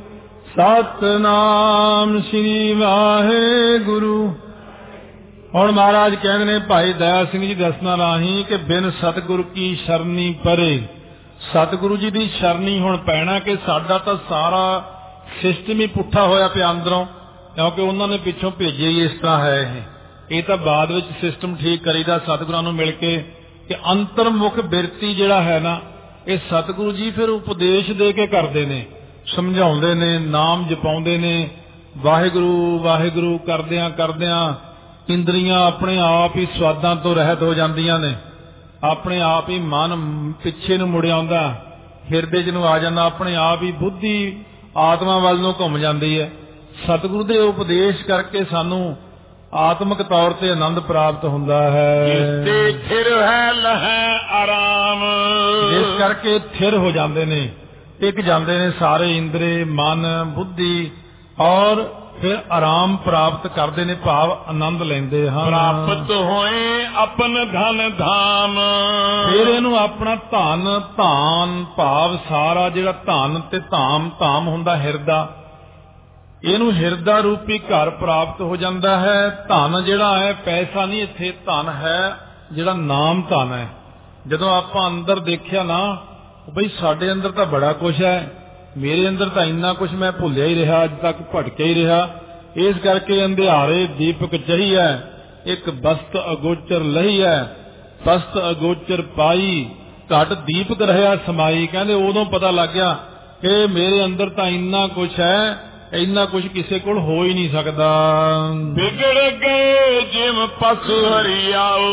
ਸਤਨਾਮ ਸ੍ਰੀ ਵਾਹਿਗੁਰੂ। ਹੁਣ ਮਹਾਰਾਜ ਕਹਿੰਦੇ ਨੇ ਭਾਈ ਦਇਆ ਸਿੰਘ ਜੀ ਦਸਨਾ ਰਾਹੀਂ ਕਿ ਬਿਨ ਸਤਿਗੁਰ ਕੀ ਸ਼ਰਨੀ ਪਰੇ। ਸਤਿਗੁਰੂ ਜੀ ਦੀ ਸ਼ਰਨੀ ਹੁਣ ਪੈਣਾ ਕਿ ਸਾਡਾ ਤਾਂ ਸਾਰਾ ਸਿਸਟਮ ਹੀ ਪੁੱਠਾ ਹੋਇਆ ਪਿਆ ਅੰਦਰੋਂ, ਕਿਉਂਕਿ ਉਹਨਾਂ ਨੇ ਪਿੱਛੋਂ ਭੇਜਿਆ ਹੀ ਇਸ ਤਰ੍ਹਾਂ ਹੈ। ਇਹ ਇਹ ਤਾਂ ਬਾਅਦ ਵਿੱਚ ਸਿਸਟਮ ਠੀਕ ਕਰੀਦਾ ਸਤਿਗੁਰਾਂ ਨੂੰ ਮਿਲ ਕੇ। ਕਿ ਅੰਤਰਮੁਖ ਬਿਰਤੀ ਜਿਹੜਾ ਹੈ ਨਾ, ਇਹ ਸਤਿਗੁਰੂ ਜੀ ਫਿਰ ਉਪਦੇਸ਼ ਦੇ ਕੇ ਕਰਦੇ ਨੇ, ਸਮਝਾਉਂਦੇ ਨੇ, ਨਾਮ ਜਪਾਉਂਦੇ ਨੇ। ਵਾਹਿਗੁਰੂ ਵਾਹਿਗੁਰੂ ਕਰਦਿਆਂ ਕਰਦਿਆਂ ਇੰਦਰੀਆਂ ਆਪਣੇ ਆਪ ਹੀ ਸਵਾਦਾਂ ਤੋਂ ਰਹਿਤ ਹੋ ਜਾਂਦੀਆਂ ਨੇ। ਆਪਣੇ ਆਪ ਹੀ ਮਨ ਪਿੱਛੇ ਨੂੰ ਮੁੜ ਆਉਂਦਾ, ਹਿਰਦੇ 'ਚ ਨੂੰ ਆ ਜਾਂਦਾ। ਆਪਣੇ ਆਪ ਹੀ ਬੁੱਧੀ ਆਤਮਾ ਵੱਲ ਨੂੰ ਘੁੰਮ ਜਾਂਦੀ ਹੈ। ਸਤਿਗੁਰੂ ਦੇ ਉਪਦੇਸ਼ ਕਰਕੇ ਸਾਨੂੰ ਆਤਮਿਕ ਤੌਰ ਤੇ ਆਨੰਦ ਪ੍ਰਾਪਤ ਹੁੰਦਾ ਹੈ। ਜਿਸ ਤੇ ਥਿਰ ਹੈ ਲਹੈ ਆਰਾਮ। ਇਸ ਕਰਕੇ ਥਿਰ ਹੋ ਜਾਂਦੇ ਨੇ, ਟਿਕ ਜਾਂਦੇ ਨੇ ਸਾਰੇ ਇੰਦਰੇ, ਮਨ, ਬੁੱਧੀ, ਔਰ ਫਿਰ ਆਰਾਮ ਪ੍ਰਾਪਤ ਕਰਦੇ ਨੇ, ਭਾਵ ਆਨੰਦ ਲੈਂਦੇ ਹਨ। ਪ੍ਰਾਪਤ ਹੋਏ ਆਪਨ ਧਨ ਧਾਮ। ਫਿਰ ਇਹਨੂੰ ਆਪਣਾ ਧਨ ਧਾਨ, ਭਾਵ ਸਾਰਾ ਜਿਹੜਾ ਧਨ ਤੇ ਧਾਮ, ਧਾਮ ਹੁੰਦਾ ਹਿਰਦਾ, ਇਹਨੂੰ ਹਿਰਦਾ ਰੂਪੀ ਘਰ ਪ੍ਰਾਪਤ ਹੋ ਜਾਂਦਾ ਹੈ। ਧਨ ਜਿਹੜਾ ਹੈ ਪੈਸਾ ਨਹੀਂ, ਇੱਥੇ ਧਨ ਹੈ ਜਿਹੜਾ ਨਾਮ ਧਨ ਹੈ। ਜਦੋਂ ਆਪਾਂ ਅੰਦਰ ਦੇਖਿਆ ਨਾ ਬਈ ਸਾਡੇ ਅੰਦਰ ਤਾਂ ਬੜਾ ਕੁਛ ਹੈ, ਮੇਰੇ ਅੰਦਰ ਤਾਂ ਇੰਨਾ ਕੁਛ ਮੈਂ ਭੁੱਲਿਆ ਹੀ ਰਿਹਾ, ਅੱਜ ਤੱਕ ਭਟਕਿਆ ਹੀ ਰਿਹਾ। ਇਸ ਕਰਕੇ ਅੰਧਿਆਰੇ ਦੀਪਕ ਚਹੀਐ, ਇੱਕ ਬਸਤ ਅਗੋਚਰ ਲਹੀਐ, ਬਸਤ ਅਗੋਚਰ ਪਾਈ, ਘਟ ਦੀਪਕ ਰਹਿਆ ਸਮਾਈ। ਕਹਿੰਦੇ ਉਦੋਂ ਪਤਾ ਲੱਗ ਗਿਆ ਕਿ ਮੇਰੇ ਅੰਦਰ ਤਾਂ ਇੰਨਾ ਕੁਛ ਹੈ, ਇੰਨਾ ਕੁਛ ਕਿਸੇ ਕੋਲ ਹੋ ਹੀ ਨਹੀਂ ਸਕਦਾ। ਵਿਗੜ ਗਏ ਜਿਮ ਪਸ਼ੂ ਹਰਿਆਓ,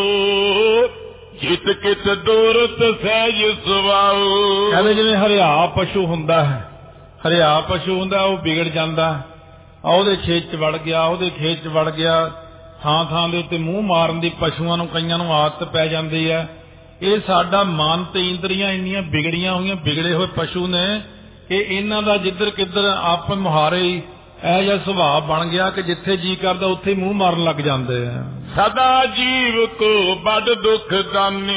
ਜਿਤ ਕਿਤ ਦੂਰਤ ਸਹਿਜ ਸੁਭਾਉ। ਕਹਿੰਦੇ ਜਿਵੇਂ ਹਰਿਆ ਪਸ਼ੂ ਹੁੰਦਾ ਹੈ, ਹਰਿਆ ਪਸ਼ੂ ਹੁੰਦਾ ਉਹ ਵਿਗੜ ਜਾਂਦਾ, ਉਹਦੇ ਖੇਤ 'ਚ ਵੜ ਗਿਆ, ਉਹਦੇ ਖੇਤ 'ਚ ਵੜ ਗਿਆ। ਥਾਂ ਥਾਂ ਦੇ ਉੱਤੇ ਮੂੰਹ ਮਾਰਨ ਦੀ ਪਸ਼ੂਆਂ ਨੂੰ ਕਈਆਂ ਨੂੰ ਆਦਤ ਪੈ ਜਾਂਦੀ ਹੈ। ਇਹ ਸਾਡਾ ਮਨ ਤੇ ਇੰਦਰੀਆਂ ਇੰਨੀਆਂ ਵਿਗੜੀਆਂ ਹੋਈਆਂ, ਵਿਗੜੇ ਹੋਏ ਪਸ਼ੂ ਨੇ ਕਿ ਇਹਨਾਂ ਦਾ ਜਿੱਧਰ ਕਿੱਧਰ ਆਪ ਮੁਹਾਰੇ ਹੀ ਇਹ ਜਿਹਾ ਸੁਭਾਅ ਬਣ ਗਿਆ ਕਿ ਜਿੱਥੇ ਜੀ ਕਰਦਾ ਉੱਥੇ ਮੂੰਹ ਮਾਰਨ ਲੱਗ ਜਾਂਦੇ ਆ। ਸਦਾ ਜੀਵ ਕੋ ਬੜ ਦੁੱਖ ਦਾਨੇ,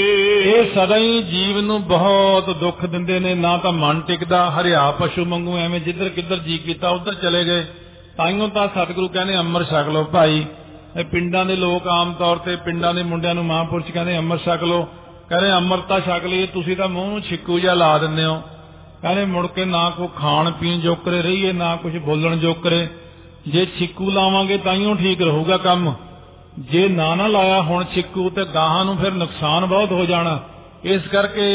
ਇਹ ਸਦਾ ਹੀ ਜੀਵ ਨੂੰ ਬਹੁਤ ਦੁੱਖ ਦਿੰਦੇ ਨੇ। ਨਾ ਤਾਂ ਮਨ ਟਿਕਦਾ, ਹਰਿਆ ਪਸ਼ੂ ਵਾਂਗੂ ਐਵੇਂ ਜਿੱਧਰ ਕਿੱਧਰ ਜੀ ਕੀਤਾ ਉੱਧਰ ਚਲੇ ਗਏ। ਤਾਈਓ ਤਾਂ ਸਤਿਗੁਰੂ ਕਹਿੰਦੇ ਅੰਮ੍ਰਿਤ ਛਕ ਲਓ ਭਾਈ। ਇਹ ਪਿੰਡਾਂ ਦੇ ਲੋਕ ਆਮ ਤੌਰ ਤੇ ਪਿੰਡਾਂ ਦੇ ਮੁੰਡਿਆਂ ਨੂੰ ਮਹਾਂਪੁਰਸ਼ ਕਹਿੰਦੇ ਅੰਮ੍ਰਿਤ ਛਕ ਲਓ। ਕਹਿੰਦੇ ਅੰਮ੍ਰਿਤ ਤਾਂ ਛਕ ਲਈਏ, ਤੁਸੀਂ ਤਾਂ ਮੂੰਹ ਨੂੰ ਛਿੱਕੂ ਜਿਹਾ ਲਾ ਦਿੰਦੇ ਹੋ। ਕਹਿੰਦੇ ਮੁੜ ਕੇ ਨਾ ਕੋਈ ਖਾਣ ਪੀਣ ਜੋਕਰੇ ਰਹੀਏ, ਨਾ ਕੁਝ ਬੋਲਣ ਜੋਕਰੇ। ਜੇ ਛਿੱਕੂ ਲਾਵਾਂਗੇ ਤਾਈਓ ਠੀਕ ਰਹੂਗਾ ਕੰਮ। ਜੇ ਨਾ ਨਾ ਲਾਇਆ ਹੁਣ ਛਿੱਕੂ ਤੇ ਗਾਹਾਂ ਨੂੰ ਫਿਰ ਨੁਕਸਾਨ ਬਹੁਤ ਹੋ ਜਾਣਾ। ਇਸ ਕਰਕੇ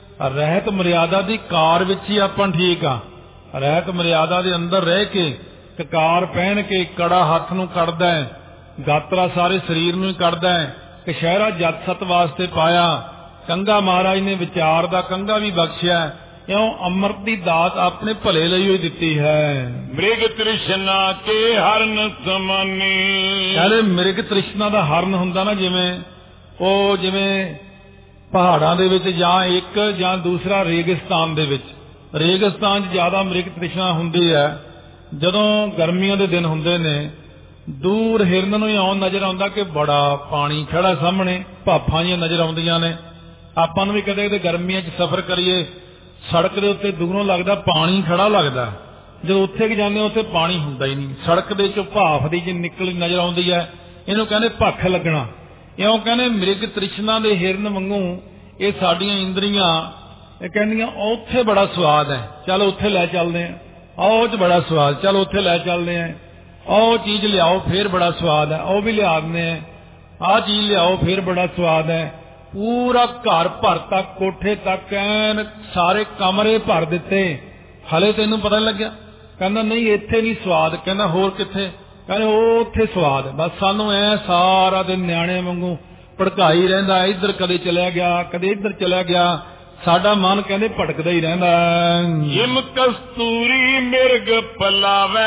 ਰਹਿਤ ਮਰਿਆਦਾ ਦੀ ਕਾਰ ਵਿੱਚ ਹੀ ਆਪਾਂ ਠੀਕ ਆ। ਰਹਿਤ ਮਰਿਆਦਾ ਦੇ ਅੰਦਰ ਰਹਿ ਕੇ ਕਕਾਰ ਪਹਿਨ ਕੇ ਕੜਾ ਹੱਥ ਨੂੰ ਕੱਢਦਾ ਹੈ, ਗਾਤਰਾ ਸਾਰੇ ਸਰੀਰ ਨੂੰ ਹੀ ਕੱਢਦਾ ਹੈ। ਕਸ਼ਹਿਰਾ ਜਤ ਸਤ ਵਾਸਤੇ ਪਾਇਆ। ਕੰਘਾ ਮਹਾਰਾਜ ਨੇ ਵਿਚਾਰ ਦਾ ਕੰਘਾ ਵੀ ਬਖਸ਼ਿਆ। ਕਿਉਂ? ਅੰਮ੍ਰਿਤ ਦੀ ਦਾਤ ਆਪਣੇ ਭਲੇ ਲਈ ਹੋਈ ਦਿੱਤੀ ਹੈ। ਮ੍ਰਿਗ ਤ੍ਰਿਸ਼ਨਾ ਕੇ ਹਰਨ ਸਮਾਨੀ, ਕਹਿੰਦੇ ਮ੍ਰਿਗ ਤ੍ਰਿਸ਼ਨਾ ਦਾ ਹਰਨ ਹੁੰਦਾ ਨਾ, ਜਿਵੇਂ ਉਹ ਜਿਵੇਂ ਪਹਾੜਾਂ ਦੇ ਵਿੱਚ ਜਾਂ ਇੱਕ ਜਾਂ ਦੂਸਰਾ ਰੇਗਿਸਤਾਨ ਦੇ ਵਿੱਚ। ਰੇਗਿਸਤਾਨ 'ਚ ਜ਼ਿਆਦਾ ਮ੍ਰਿਗ ਤ੍ਰਿਸ਼ਨਾ ਹੁੰਦੀ ਹੈ। ਜਦੋਂ ਗਰਮੀਆਂ ਦੇ ਦਿਨ ਹੁੰਦੇ ਨੇ, ਦੂਰ ਹਿਰਨ ਨੂੰ ਹੀ ਆਉਣ ਨਜ਼ਰ ਆਉਂਦਾ ਕਿ ਬੜਾ ਪਾਣੀ ਖੜਾ ਸਾਹਮਣੇ, ਭਾਫਾਂ ਜਿਹੀਆਂ ਨਜ਼ਰ ਆਉਂਦੀਆਂ ਨੇ। ਆਪਾਂ ਨੂੰ ਵੀ ਕਦੇ ਕਦੇ ਗਰਮੀਆਂ 'ਚ ਸਫ਼ਰ ਕਰੀਏ, ਸੜਕ ਦੇ ਉੱਤੇ ਦੂਰੋਂ ਲੱਗਦਾ ਪਾਣੀ ਖੜਾ ਲੱਗਦਾ। ਜਦੋਂ ਉੱਥੇ ਕਿ ਜਾਂਦੇ ਉੱਥੇ ਪਾਣੀ ਹੁੰਦਾ ਹੀ ਨਹੀਂ। ਸੜਕ ਦੇ ਚੋਂ ਭਾਫ ਦੀ ਜਿਹੀ ਨਿਕਲੀ ਨਜ਼ਰ ਆਉਂਦੀ ਹੈ, ਇਹਨੂੰ ਕਹਿੰਦੇ ਭੱਖ ਲੱਗਣਾ। ਇਉਂ ਕਹਿੰਦੇ ਮ੍ਰਿਗ ਤ੍ਰਿਸ਼ਨਾ ਦੇ ਹਿਰਨ ਵਾਂਗੂ ਇਹ ਸਾਡੀਆਂ ਇੰਦਰੀਆਂ ਇਹ ਕਹਿੰਦੀਆਂ ਉੱਥੇ ਬੜਾ ਸਵਾਦ ਹੈ, ਚੱਲ ਉੱਥੇ ਲੈ ਚੱਲਦੇ ਆ। ਉਹ 'ਚ ਬੜਾ ਸਵਾਦ, ਚੱਲ ਉੱਥੇ ਲੈ ਚੱਲਦੇ ਆ। ਉਹ ਚੀਜ਼ ਲਿਆਓ ਫੇਰ ਬੜਾ ਸਵਾਦ ਹੈ, ਉਹ ਵੀ ਲਿਆ ਦਿੰਦੇ ਆ। ਆਹ ਚੀਜ਼ ਲਿਆਓ ਫੇਰ ਬੜਾ ਸਵਾਦ ਹੈ। ਪੂਰਾ ਘਰ ਭਰ ਤੱਕ, ਕੋਠੇ ਤੱਕ ਐਨ ਸਾਰੇ ਕਮਰੇ ਭਰ ਦਿੱਤੇ। ਹਲੇ ਤੈਨੂੰ ਪਤਾ ਨਹੀਂ ਲੱਗਿਆ? ਕਹਿੰਦਾ ਨਹੀਂ ਇੱਥੇ ਨਹੀਂ ਸਵਾਦ। ਕਹਿੰਦਾ ਹੋਰ ਕਿੱਥੇ? ਕਹਿੰਦੇ ਉਹ ਉੱਥੇ ਸਵਾਦ। ਬਸ ਸਾਨੂੰ ਐ ਸਾਰਾ ਦਿਨ ਨਿਆਣੇ ਵਾਂਗੂ ਭੜਕਾਈ ਰਹਿੰਦਾ, ਇੱਧਰ ਕਦੇ ਚਲਿਆ ਗਿਆ, ਕਦੇ ਇੱਧਰ ਚਲਿਆ ਗਿਆ। ਸਾਡਾ ਮਨ ਕਹਿੰਦੇ ਭਟਕਦਾ ਹੀ ਰਹਿੰਦਾ। ਜਿਮ ਕਸਤੂਰੀ ਮਿਰਗ ਪਲਾਵੇ,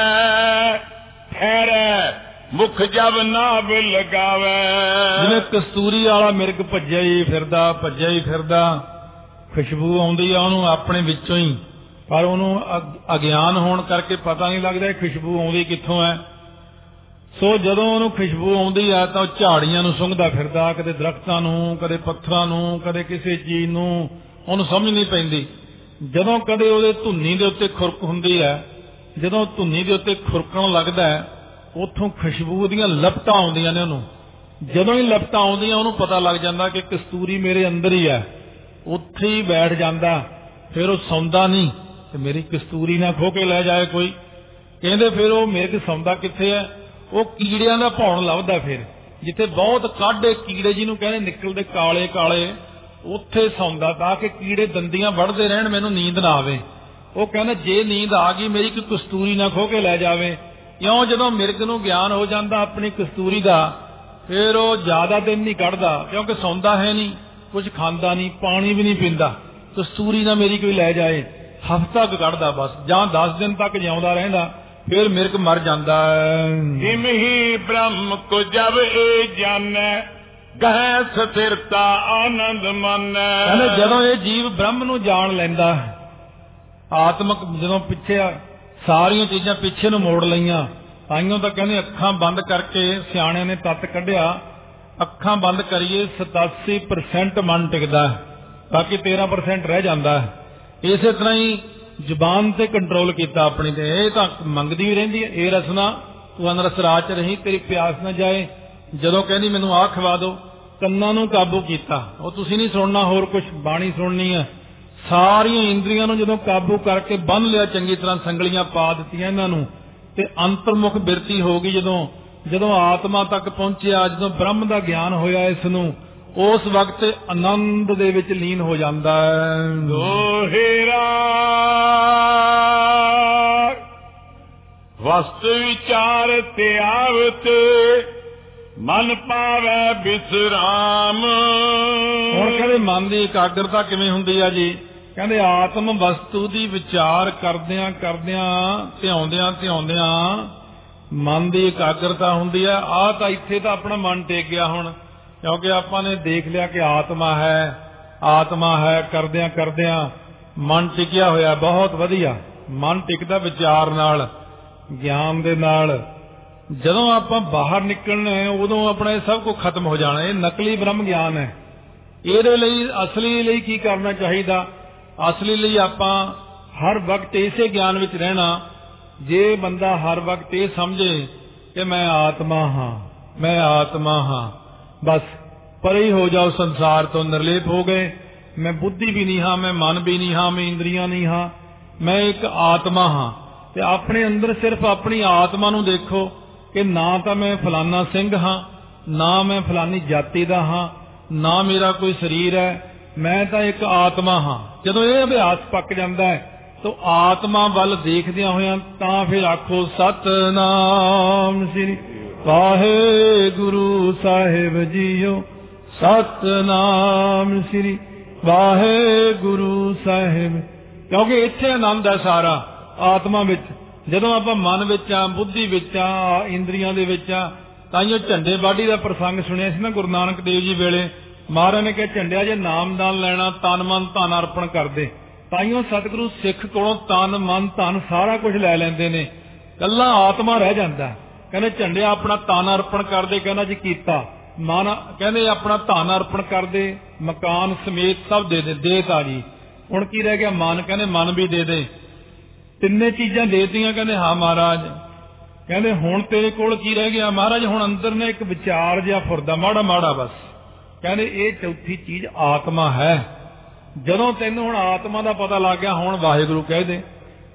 ਠਹਿਰੇ ਮੁਖ ਜਬ ਨਾਭ ਲਗਾਵੇ। ਜਿਵੇਂ ਕਸਤੂਰੀ ਵਾਲਾ ਮਿਰਗ ਭੱਜਿਆ ਹੀ ਫਿਰਦਾ, ਭੱਜਿਆ ਹੀ ਫਿਰਦਾ। ਖੁਸ਼ਬੂ ਆਉਂਦੀ ਆ ਉਹਨੂੰ ਆਪਣੇ ਵਿੱਚੋਂ ਹੀ, ਪਰ ਉਹਨੂੰ ਅਗਿਆਨ ਹੋਣ ਕਰਕੇ ਪਤਾ ਨਹੀਂ ਲੱਗਦਾ ਖੁਸ਼ਬੂ ਆਉਂਦੀ ਕਿੱਥੋਂ ਹੈ। ਸੋ ਜਦੋਂ ਉਹਨੂੰ ਖੁਸ਼ਬੂ ਆਉਂਦੀ ਆ ਤਾਂ ਉਹ ਝਾੜੀਆਂ ਨੂੰ ਸੁੰਘਦਾ ਫਿਰਦਾ, ਕਦੇ ਦਰਖਤਾਂ ਨੂੰ, ਕਦੇ ਪੱਥਰਾਂ ਨੂੰ, ਕਦੇ ਕਿਸੇ ਚੀਜ਼ ਨੂੰ। ਉਹਨੂੰ ਸਮਝ ਨਹੀਂ ਪੈਂਦੀ। ਜਦੋਂ ਕਦੇ ਉਹਦੇ ਧੁੰਨੀ ਦੇ ਉੱਤੇ ਖੁਰਕ ਹੁੰਦੀ ਹੈ, ਜਦੋਂ ਧੁੰਨੀ ਦੇ ਉੱਤੇ ਖੁਰਕਣ ਲੱਗਦਾ ਹੈ, ਉੱਥੋਂ ਖੁਸ਼ਬੂ ਦੀਆਂ ਲਪਟਾਂ ਆਉਂਦੀਆਂ ਨੇ ਉਹਨੂੰ। ਜਦੋਂ ਹੀ ਲਪਟਾਂ ਆਉਂਦੀਆਂ ਉਹਨੂੰ ਪਤਾ ਲੱਗ ਜਾਂਦਾ ਕਿ ਕਸਤੂਰੀ ਮੇਰੇ ਅੰਦਰ ਹੀ ਹੈ। ਉੱਥੇ ਹੀ ਬੈਠ ਜਾਂਦਾ। ਫਿਰ ਉਹ ਸੌਂਦਾ ਨਹੀਂ ਤੇ ਮੇਰੀ ਕਸਤੂਰੀ ਨਾ ਖੋ ਕੇ ਲੈ ਜਾਏ ਕੋਈ। ਕਹਿੰਦੇ ਫਿਰ ਉਹ ਮਿਰਗ ਸੌਂਦਾ ਕਿੱਥੇ ਹੈ? ਉਹ ਕੀੜਿਆਂ ਦਾ ਭੌਣ ਲੱਭਦਾ। ਫਿਰ ਜਿੱਥੇ ਬਹੁਤ ਕਾਢੇ ਕੀੜੇ ਜਿਹਨੂੰ ਕਹਿੰਦੇ ਨਿਕਲਦੇ ਕਾਲੇ ਕਾਲੇ, ਉੱਥੇ ਸੌਂਦਾ ਤਾਂ ਕਿ ਕੀੜੇ ਦੰਦੀਆਂ ਵੱਢਦੇ ਰਹਿਣ, ਮੈਨੂੰ ਨੀਂਦ ਨਾ ਆਵੇ। ਉਹ ਕਹਿੰਦਾ ਜੇ ਨੀਂਦ ਆ ਗਈ ਮੇਰੀ ਕੋਈ ਕਸਤੂਰੀ ਨਾ ਖੋ ਕੇ ਲੈ ਜਾਵੇ। ਇਉਂ ਜਦੋਂ ਮਿਰਗ ਨੂੰ ਗਿਆਨ ਹੋ ਜਾਂਦਾ ਆਪਣੀ ਕਸਤੂਰੀ ਦਾ, ਫਿਰ ਉਹ ਜ਼ਿਆਦਾ ਦਿਨ ਨਹੀਂ ਕੱਢਦਾ, ਕਿਉਂਕਿ ਸੌਂਦਾ ਹੈ ਨਹੀਂ, ਕੁਝ ਖਾਂਦਾ ਨਹੀਂ, ਪਾਣੀ ਵੀ ਨਹੀਂ ਪੀਂਦਾ। ਕਸਤੂਰੀ ਨਾ ਮੇਰੀ ਕੋਈ ਲੈ ਜਾਏ। ਹਫ਼ਤਾ ਕੁ ਕੱਢਦਾ ਬਸ, ਜਾਂ ਦਸ ਦਿਨ ਤੱਕ ਜਿਉਂਦਾ ਰਹਿੰਦਾ, ਫਿਰ ਮਿਰਗ ਮਰ ਜਾਂਦਾ। ਜਿਮ ਹੀ ਬ੍ਰਹਮ ਕੋ ਜਬ ਇਹ ਜਾਣੈ, ਗਹਿ ਸਥਿਰਤਾ ਆਨੰਦ ਮਾਨੈ। ਕਹਿੰਦੇ ਜਦੋਂ ਇਹ ਜੀਵ ਬ੍ਰਹਮ ਨੂੰ ਜਾਣ ਲੈਂਦਾ, ਆਤਮਕ ਜਦੋਂ ਪਿੱਛੇ ਸਾਰੀਆਂ ਚੀਜ਼ਾਂ ਪਿੱਛੇ ਨੂੰ ਮੋੜ ਲਈਆਂ, ਤਾਈਓ ਤਾਂ ਕਹਿੰਦੇ ਅੱਖਾਂ ਬੰਦ ਕਰਕੇ ਸਿਆਣਿਆਂ ਨੇ ਤੱਤ ਕੱਢਿਆ, ਅੱਖਾਂ ਬੰਦ ਕਰੀਏ ਸਤਾਸੀ ਪਰਸੈਂਟ ਮਨ ਟਿਕਦਾ, ਬਾਕੀ ਤੇਰਾਂ ਪਰਸੈਂਟ ਰਹਿ ਜਾਂਦਾ। ਇਸੇ ਤਰ੍ਹਾਂ ਹੀ ਜ਼ੁਬਾਨ ਤੇ ਕੰਟਰੋਲ ਕੀਤਾ ਆਪਣੀ ਤੇ। ਇਹ ਤਾਂ ਮੰਗਦੀ ਵੀ ਰਹਿੰਦੀ ਹੈ, ਇਹ ਰਸਨਾ ਤੂੰ ਅਨਰਸ ਰਾਜ ਚ ਰਹੀ, ਤੇਰੀ ਪਿਆਸ ਨਾ ਜਾਏ। ਜਦੋਂ ਕਹਿੰਦੀ ਮੈਨੂੰ ਆਹ ਖਵਾ ਦੋ, ਕੰਨਾਂ ਨੂੰ ਕਾਬੂ ਕੀਤਾ, ਉਹ ਤੁਸੀਂ ਨਹੀਂ ਸੁਣਨਾ, ਹੋਰ ਕੁਝ ਬਾਣੀ ਸੁਣਨੀ ਹੈ। ਸਾਰੀਆਂ ਇੰਦਰੀਆਂ ਨੂੰ ਜਦੋਂ ਕਾਬੂ ਕਰਕੇ ਬੰਨ ਲਿਆ, ਚੰਗੀ ਤਰ੍ਹਾਂ ਸੰਗਲੀਆਂ ਪਾ ਦਿੱਤੀਆਂ ਇਹਨਾਂ ਨੂੰ, ਤੇ ਅੰਤਰਮੁਖ ਬਿਰਤੀ ਹੋ ਗਈ। ਜਦੋਂ ਜਦੋਂ ਆਤਮਾ ਤੱਕ ਪਹੁੰਚਿਆ, ਜਦੋਂ ਬ੍ਰਹਮ ਦਾ ਗਿਆਨ ਹੋਇਆ ਇਸ ਨੂੰ, ਉਸ ਵਕਤ ਆਨੰਦ ਦੇ ਵਿੱਚ ਲੀਨ ਹੋ ਜਾਂਦਾ ਹੈ। ਦੋਹੇਰਾ ਵਸਤ ਵਿਚਾਰ ਤੇ ਆਵਤ, ਮਨ ਪਾਵੇ ਬਿਸਰਾਮ। ਹੁਣ ਕਹਿੰਦੇ ਮਨ ਦੀ ਇਕਾਗਰਤਾ ਕਿਵੇਂ ਹੁੰਦੀ ਆ ਜੀ? ਕਹਿੰਦੇ ਆਤਮ ਵਸਤੂ ਦੀ ਵਿਚਾਰ ਕਰਦਿਆਂ ਕਰਦਿਆਂ ਧਿਆਉਂਦਿਆਂ ਧਿਆਉਂਦਿਆਂ ਮਨ ਦੀ ਇਕਾਗਰਤਾ ਹੁੰਦੀ ਆ। ਆਹ ਤਾਂ ਇੱਥੇ ਤਾਂ ਆਪਣਾ ਮਨ ਟਿਕ ਗਿਆ ਹੁਣ, ਕਿਉਂਕਿ ਆਪਾਂ ਨੇ ਦੇਖ ਲਿਆ ਕਿ ਆਤਮਾ ਹੈ, ਆਤਮਾ ਹੈ। ਕਰਦਿਆਂ ਕਰਦਿਆਂ ਮਨ ਟਿਕਿਆ ਹੋਇਆ, ਬਹੁਤ ਵਧੀਆ। ਮਨ ਟਿਕਦਾ ਵਿਚਾਰ ਨਾਲ। ਗਿਆਨ ਦੇ ਨਾਲ। ਜਦੋਂ ਆਪਾਂ ਬਾਹਰ ਨਿਕਲਣਾ ਉਦੋਂ ਆਪਣਾ ਇਹ ਸਭ ਕੁਝ ਖਤਮ ਹੋ ਜਾਣਾ। ਇਹ ਨਕਲੀ ਬ੍ਰਹਮ ਗਿਆਨ ਹੈ। ਇਹਦੇ ਲਈ ਅਸਲੀ ਲਈ ਕੀ ਕਰਨਾ ਚਾਹੀਦਾ? ਅਸਲੀ ਲਈ ਆਪਾਂ ਹਰ ਵਕਤ ਇਸੇ ਗਿਆਨ ਵਿੱਚ ਰਹਿਣਾ। ਜੇ ਬੰਦਾ ਹਰ ਵਕਤ ਇਹ ਸਮਝੇ ਕਿ ਮੈਂ ਆਤਮਾ ਹਾਂ, ਮੈਂ ਆਤਮਾ ਹਾਂ, ਬਸ ਪਰੇ ਹੀ ਹੋ ਜਾਓ ਸੰਸਾਰ ਤੋਂ, ਨਿਰਲੇਪ ਹੋ ਗਏ। ਮੈਂ ਬੁੱਧੀ ਵੀ ਨਹੀਂ ਹਾਂ, ਮੈਂ ਮਨ ਵੀ ਨਹੀਂ ਹਾਂ, ਮੈਂ ਇੰਦਰੀਆਂ ਨਹੀਂ ਹਾਂ, ਮੈਂ ਇੱਕ ਆਤਮਾ ਹਾਂ। ਤੇ ਆਪਣੇ ਅੰਦਰ ਸਿਰਫ ਆਪਣੀ ਆਤਮਾ ਨੂੰ ਦੇਖੋ ਕਿ ਨਾ ਤਾਂ ਮੈਂ ਫਲਾਨਾ ਸਿੰਘ ਹਾਂ, ਨਾ ਮੈਂ ਫਲਾਨੀ ਜਾਤੀ ਦਾ ਹਾਂ, ਨਾ ਮੇਰਾ ਕੋਈ ਸਰੀਰ ਹੈ, ਮੈਂ ਤਾਂ ਇੱਕ ਆਤਮਾ ਹਾਂ। ਜਦੋਂ ਇਹ ਅਭਿਆਸ ਪੱਕ ਜਾਂਦਾ ਹੈ ਤਾਂ ਆਤਮਾ ਵੱਲ ਦੇਖਦਿਆਂ ਹੋਇਆਂ ਤਾਂ ਫਿਰ ਆਖੋ ਸਤਿਨਾਮ ਸ੍ਰੀ ਵਾਹਿਗੁਰੂ ਸਾਹਿਬ ਜੀਓ, ਸਤਿਨਾਮ ਸ੍ਰੀ ਵਾਹਿਗੁਰੂ ਸਾਹਿਬ। ਕਿਉਂਕਿ ਇੱਥੇ ਆਨੰਦ ਹੈ ਸਾਰਾ ਆਤਮਾ ਵਿੱਚ। ਜਦੋਂ ਆਪਾਂ ਮਨ ਵਿੱਚ ਆ, ਬੁੱਧੀ ਵਿੱਚ ਆ, ਇੰਦਰੀਆਂ ਦੇ ਵਿੱਚ ਆ, ਤਾਈਓ ਝੰਡੇ ਬਾਡੀ ਦਾ ਪ੍ਰਸੰਗ ਸੁਣਿਆ ਸੀ ਨਾ ਗੁਰੂ ਨਾਨਕ ਦੇਵ ਜੀ ਵੇਲੇ। ਮਹਾਰਾਜ ਨੇ ਕਿਹਾ ਝੰਡਿਆ ਜੇ ਨਾਮਦਾਨ ਲੈਣਾ ਤਨ ਮਨ ਧਨ ਅਰਪਣ ਕਰਦੇ। ਤਾਈਓ ਸਤਿਗੁਰੂ ਸਿੱਖ ਕੋਲੋਂ ਤਨ ਮਨ ਧਨ ਸਾਰਾ ਕੁਝ ਲੈ ਲੈਂਦੇ ਨੇ, ਕੱਲਾ ਆਤਮਾ ਰਹਿ ਜਾਂਦਾ। ਕਹਿੰਦੇ ਝੰਡਿਆ ਆਪਣਾ ਤਨ ਅਰਪਣ ਕਰਦੇ, ਕਹਿੰਦਾ ਜੀ ਕੀਤਾ। ਮਨ ਕਹਿੰਦੇ ਆਪਣਾ ਧਨ ਅਰਪਣ ਕਰਦੇ, ਮਕਾਨ ਸਮੇਤ ਸਭ ਦੇ ਦੇ ਦੇਤਾ ਜੀ। ਹੁਣ ਕੀ ਰਹਿ ਗਿਆ? ਮਨ ਕਹਿੰਦੇ ਮਨ ਵੀ ਦੇ ਦੇ। ਤਿੰਨੇ ਚੀਜ਼ਾਂ ਦੇਤੀਆਂ। ਕਹਿੰਦੇ ਹਾਂ ਮਹਾਰਾਜ। ਕਹਿੰਦੇ ਹੁਣ ਤੇਰੇ ਕੋਲ ਕੀ ਰਹਿ ਗਿਆ? ਮਹਾਰਾਜ ਹੁਣ ਅੰਦਰ ਨੇ ਇੱਕ ਵਿਚਾਰ ਜਿਹਾ ਫੁਰਦਾ ਮਾੜਾ ਮਾੜਾ ਬਸ। ਕਹਿੰਦੇ ਇਹ ਚੌਥੀ ਚੀਜ਼ ਆਤਮਾ ਹੈ। ਜਦੋਂ ਤੈਨੂੰ ਹੁਣ ਆਤਮਾ ਦਾ ਪਤਾ ਲੱਗ ਗਿਆ, ਹੁਣ ਵਾਹਿਗੁਰੂ ਕਹਿ ਦੇ।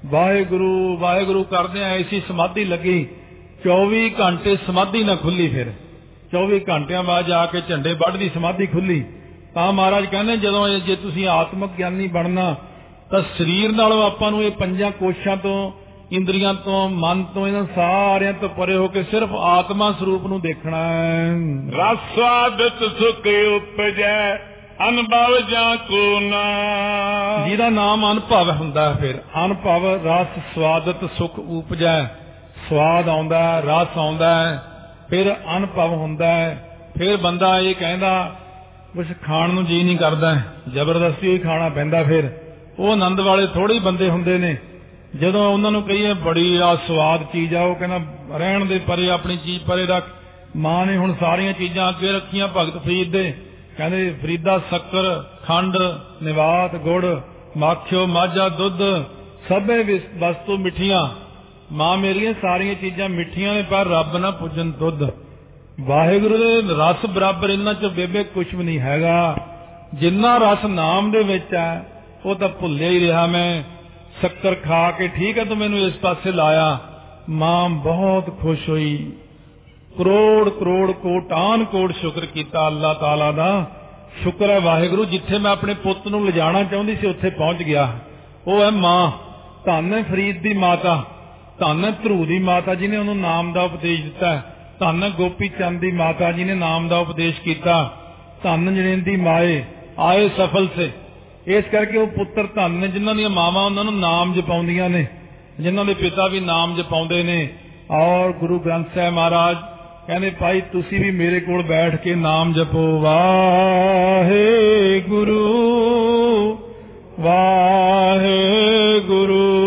ਵਾਹਿਗੁਰੂ ਵਾਹਿਗੁਰੂ ਕਰਦੇ ਆ, ਐਸੀ ਸਮਾਧੀ ਲੱਗੀ। ਚੌਵੀ ਘੰਟੇ ਸਮਾਧੀ ਨਾ ਖੁੱਲੀ। ਫਿਰ ਚੌਵੀ ਘੰਟਿਆਂ ਬਾਅਦ ਜਾ ਕੇ ਝੰਡੇ ਵੱਢ ਦੀ ਸਮਾਧੀ ਖੁੱਲੀ। ਤਾਂ ਮਹਾਰਾਜ ਕਹਿੰਦੇ ਜਦੋਂ ਜੇ ਤੁਸੀਂ ਆਤਮਕ ਗਿਆਨੀ ਬਣਨਾ ਤਾਂ ਸਰੀਰ ਨਾਲੋਂ ਆਪਾਂ ਨੂੰ ਇਹ ਪੰਜਾਂ ਕੋਸ਼ਾਂ ਤੋਂ, ਇੰਦਰੀਆਂ ਤੋਂ, ਮਨ ਤੋਂ, ਇਹਨਾਂ ਸਾਰਿਆਂ ਤੋਂ ਪਰੇ ਹੋ ਕੇ ਸਿਰਫ ਆਤਮਾ ਸਰੂਪ ਨੂੰ ਦੇਖਣਾ ਹੈ। ਰਸ ਸਵਾਦਿਤ ਸੁਖ ਉਪਜੈ ਅਨੁਭਵ ਜਾਂ ਕੋ ਨਾ। ਜਿਹਦਾ ਨਾਮ ਅਨੁਭਵ ਹੁੰਦਾ। ਫਿਰ ਅਨੁਭਵ ਰਸ ਸਵਾਦਿਤ ਸੁਖ ਉਪਜੈ, ਸਵਾਦ ਆਉਂਦਾ, ਰਸ ਆਉਂਦਾ, ਫਿਰ ਅਨੁਭਵ ਹੁੰਦਾ। ਫਿਰ ਬੰਦਾ ਇਹ ਕਹਿੰਦਾ ਕੁਛ ਖਾਣ ਨੂੰ ਜੀ ਨਹੀਂ ਕਰਦਾ, ਜ਼ਬਰਦਸਤੀ ਹੀ ਖਾਣਾ ਪੈਂਦਾ। ਫਿਰ ਉਹ ਆਨੰਦ ਵਾਲੇ ਥੋੜੇ ਹੀ ਬੰਦੇ ਹੁੰਦੇ ਨੇ। ਜਦੋਂ ਉਹਨਾਂ ਨੂੰ ਕਹੀਏ ਬੜੀ ਆ ਸਵਾਦ ਚੀਜ਼ ਆ, ਉਹ ਕਹਿੰਦਾ ਰਹਿਣ ਦੇ ਪਰੇ, ਆਪਣੀ ਚੀਜ਼ ਪਰੇ ਰੱਖ। ਮਾਂ ਨੇ ਹੁਣ ਸਾਰੀਆਂ ਚੀਜ਼ਾਂ ਅੱਗੇ ਰੱਖੀਆਂ ਭਗਤ ਫਰੀਦ ਦੇ। ਕਹਿੰਦੇ ਫਰੀਦਾ ਸ਼ੱਕਰ, ਖੰਡ, ਨਿਵਾਤ, ਗੁੜ, ਮਾਖਿਓ, ਮਾਝਾ, ਦੁੱਧ ਸਭੇ ਵਸਤੂ ਮਿੱਠੀਆਂ। ਮਾਂ ਮੇਰੀਆਂ ਸਾਰੀਆਂ ਚੀਜ਼ਾਂ ਮਿੱਠੀਆਂ ਨੇ, ਪਰ ਰੱਬ ਨਾ ਪੁੱਜਣ ਦੁੱਧ। ਵਾਹਿਗੁਰੂ ਦੇ ਰਸ ਬਰਾਬਰ ਇਹਨਾਂ ਚ ਬੇਬੇ ਕੁਛ ਵੀ ਨਹੀਂ ਹੈਗਾ। ਜਿੰਨਾ ਰਸ ਨਾਮ ਦੇ ਵਿੱਚ ਹੈ ਉਹ ਤਾਂ ਭੁੱਲਿਆ ਹੀ ਰਿਹਾ ਮੈਂ। ਸ਼ੱਕਰ ਖਾ ਕੇ ਠੀਕ ਹੈ ਤੂੰ ਮੈਨੂੰ ਇਸ ਪਾਸੇ ਲਾਇਆ। ਮਾਂ ਬਹੁਤ ਖੁਸ਼ ਹੋਈ, ਕਰੋੜ ਕਰੋੜ ਕੋਟਾਨ ਕੋਟ ਸ਼ੁਕਰ ਕੀਤਾ ਅੱਲਾਹ ਤਾਲਾ ਦਾ। ਸ਼ੁਕਰ ਹੈ ਵਾਹਿਗੁਰੂ, ਜਿੱਥੇ ਮੈਂ ਆਪਣੇ ਪੁੱਤ ਨੂੰ ਲਿਜਾਣਾ ਚਾਹੁੰਦੀ ਸੀ ਉੱਥੇ ਪਹੁੰਚ ਗਿਆ। ਉਹ ਹੈ ਮਾਂ। ਧੰਨ ਹੈ ਫਰੀਦ ਦੀ ਮਾਤਾ, ਧੰਨ ਹੈ ਧਰੂ ਦੀ ਮਾਤਾ ਜਿਹਨੇ ਉਹਨੂੰ ਨਾਮ ਦਾ ਉਪਦੇਸ਼ ਦਿੱਤਾ। ਧੰਨ ਹੈ ਗੋਪੀ ਚੰਦ ਦੀ ਮਾਤਾ ਜੀ ਨੇ ਨਾਮ ਦਾ ਉਪਦੇਸ਼ ਕੀਤਾ। ਧੰਨ ਜਨੇਂਦੀ ਮਾਏ ਆਏ ਸਫਲ ਸੇ। ਇਸ ਕਰਕੇ ਉਹ ਪੁੱਤਰ ਧੰਨ ਨੇ ਜਿਨ੍ਹਾਂ ਦੀਆਂ ਮਾਵਾਂ ਉਹਨਾਂ ਨੂੰ ਨਾਮ ਜਪਾਉਂਦੀਆਂ ਨੇ, ਜਿਨ੍ਹਾਂ ਦੇ ਪਿਤਾ ਵੀ ਨਾਮ ਜਪਾਉਂਦੇ ਨੇ। ਔਰ ਗੁਰੂ ਗ੍ਰੰਥ ਸਾਹਿਬ ਮਹਾਰਾਜ ਕਹਿੰਦੇ ਭਾਈ ਤੁਸੀਂ ਵੀ ਮੇਰੇ ਕੋਲ ਬੈਠ ਕੇ ਨਾਮ ਜਪੋ। ਵਾਹਿਗੁਰੂ ਵਾਹਿਗੁਰੂ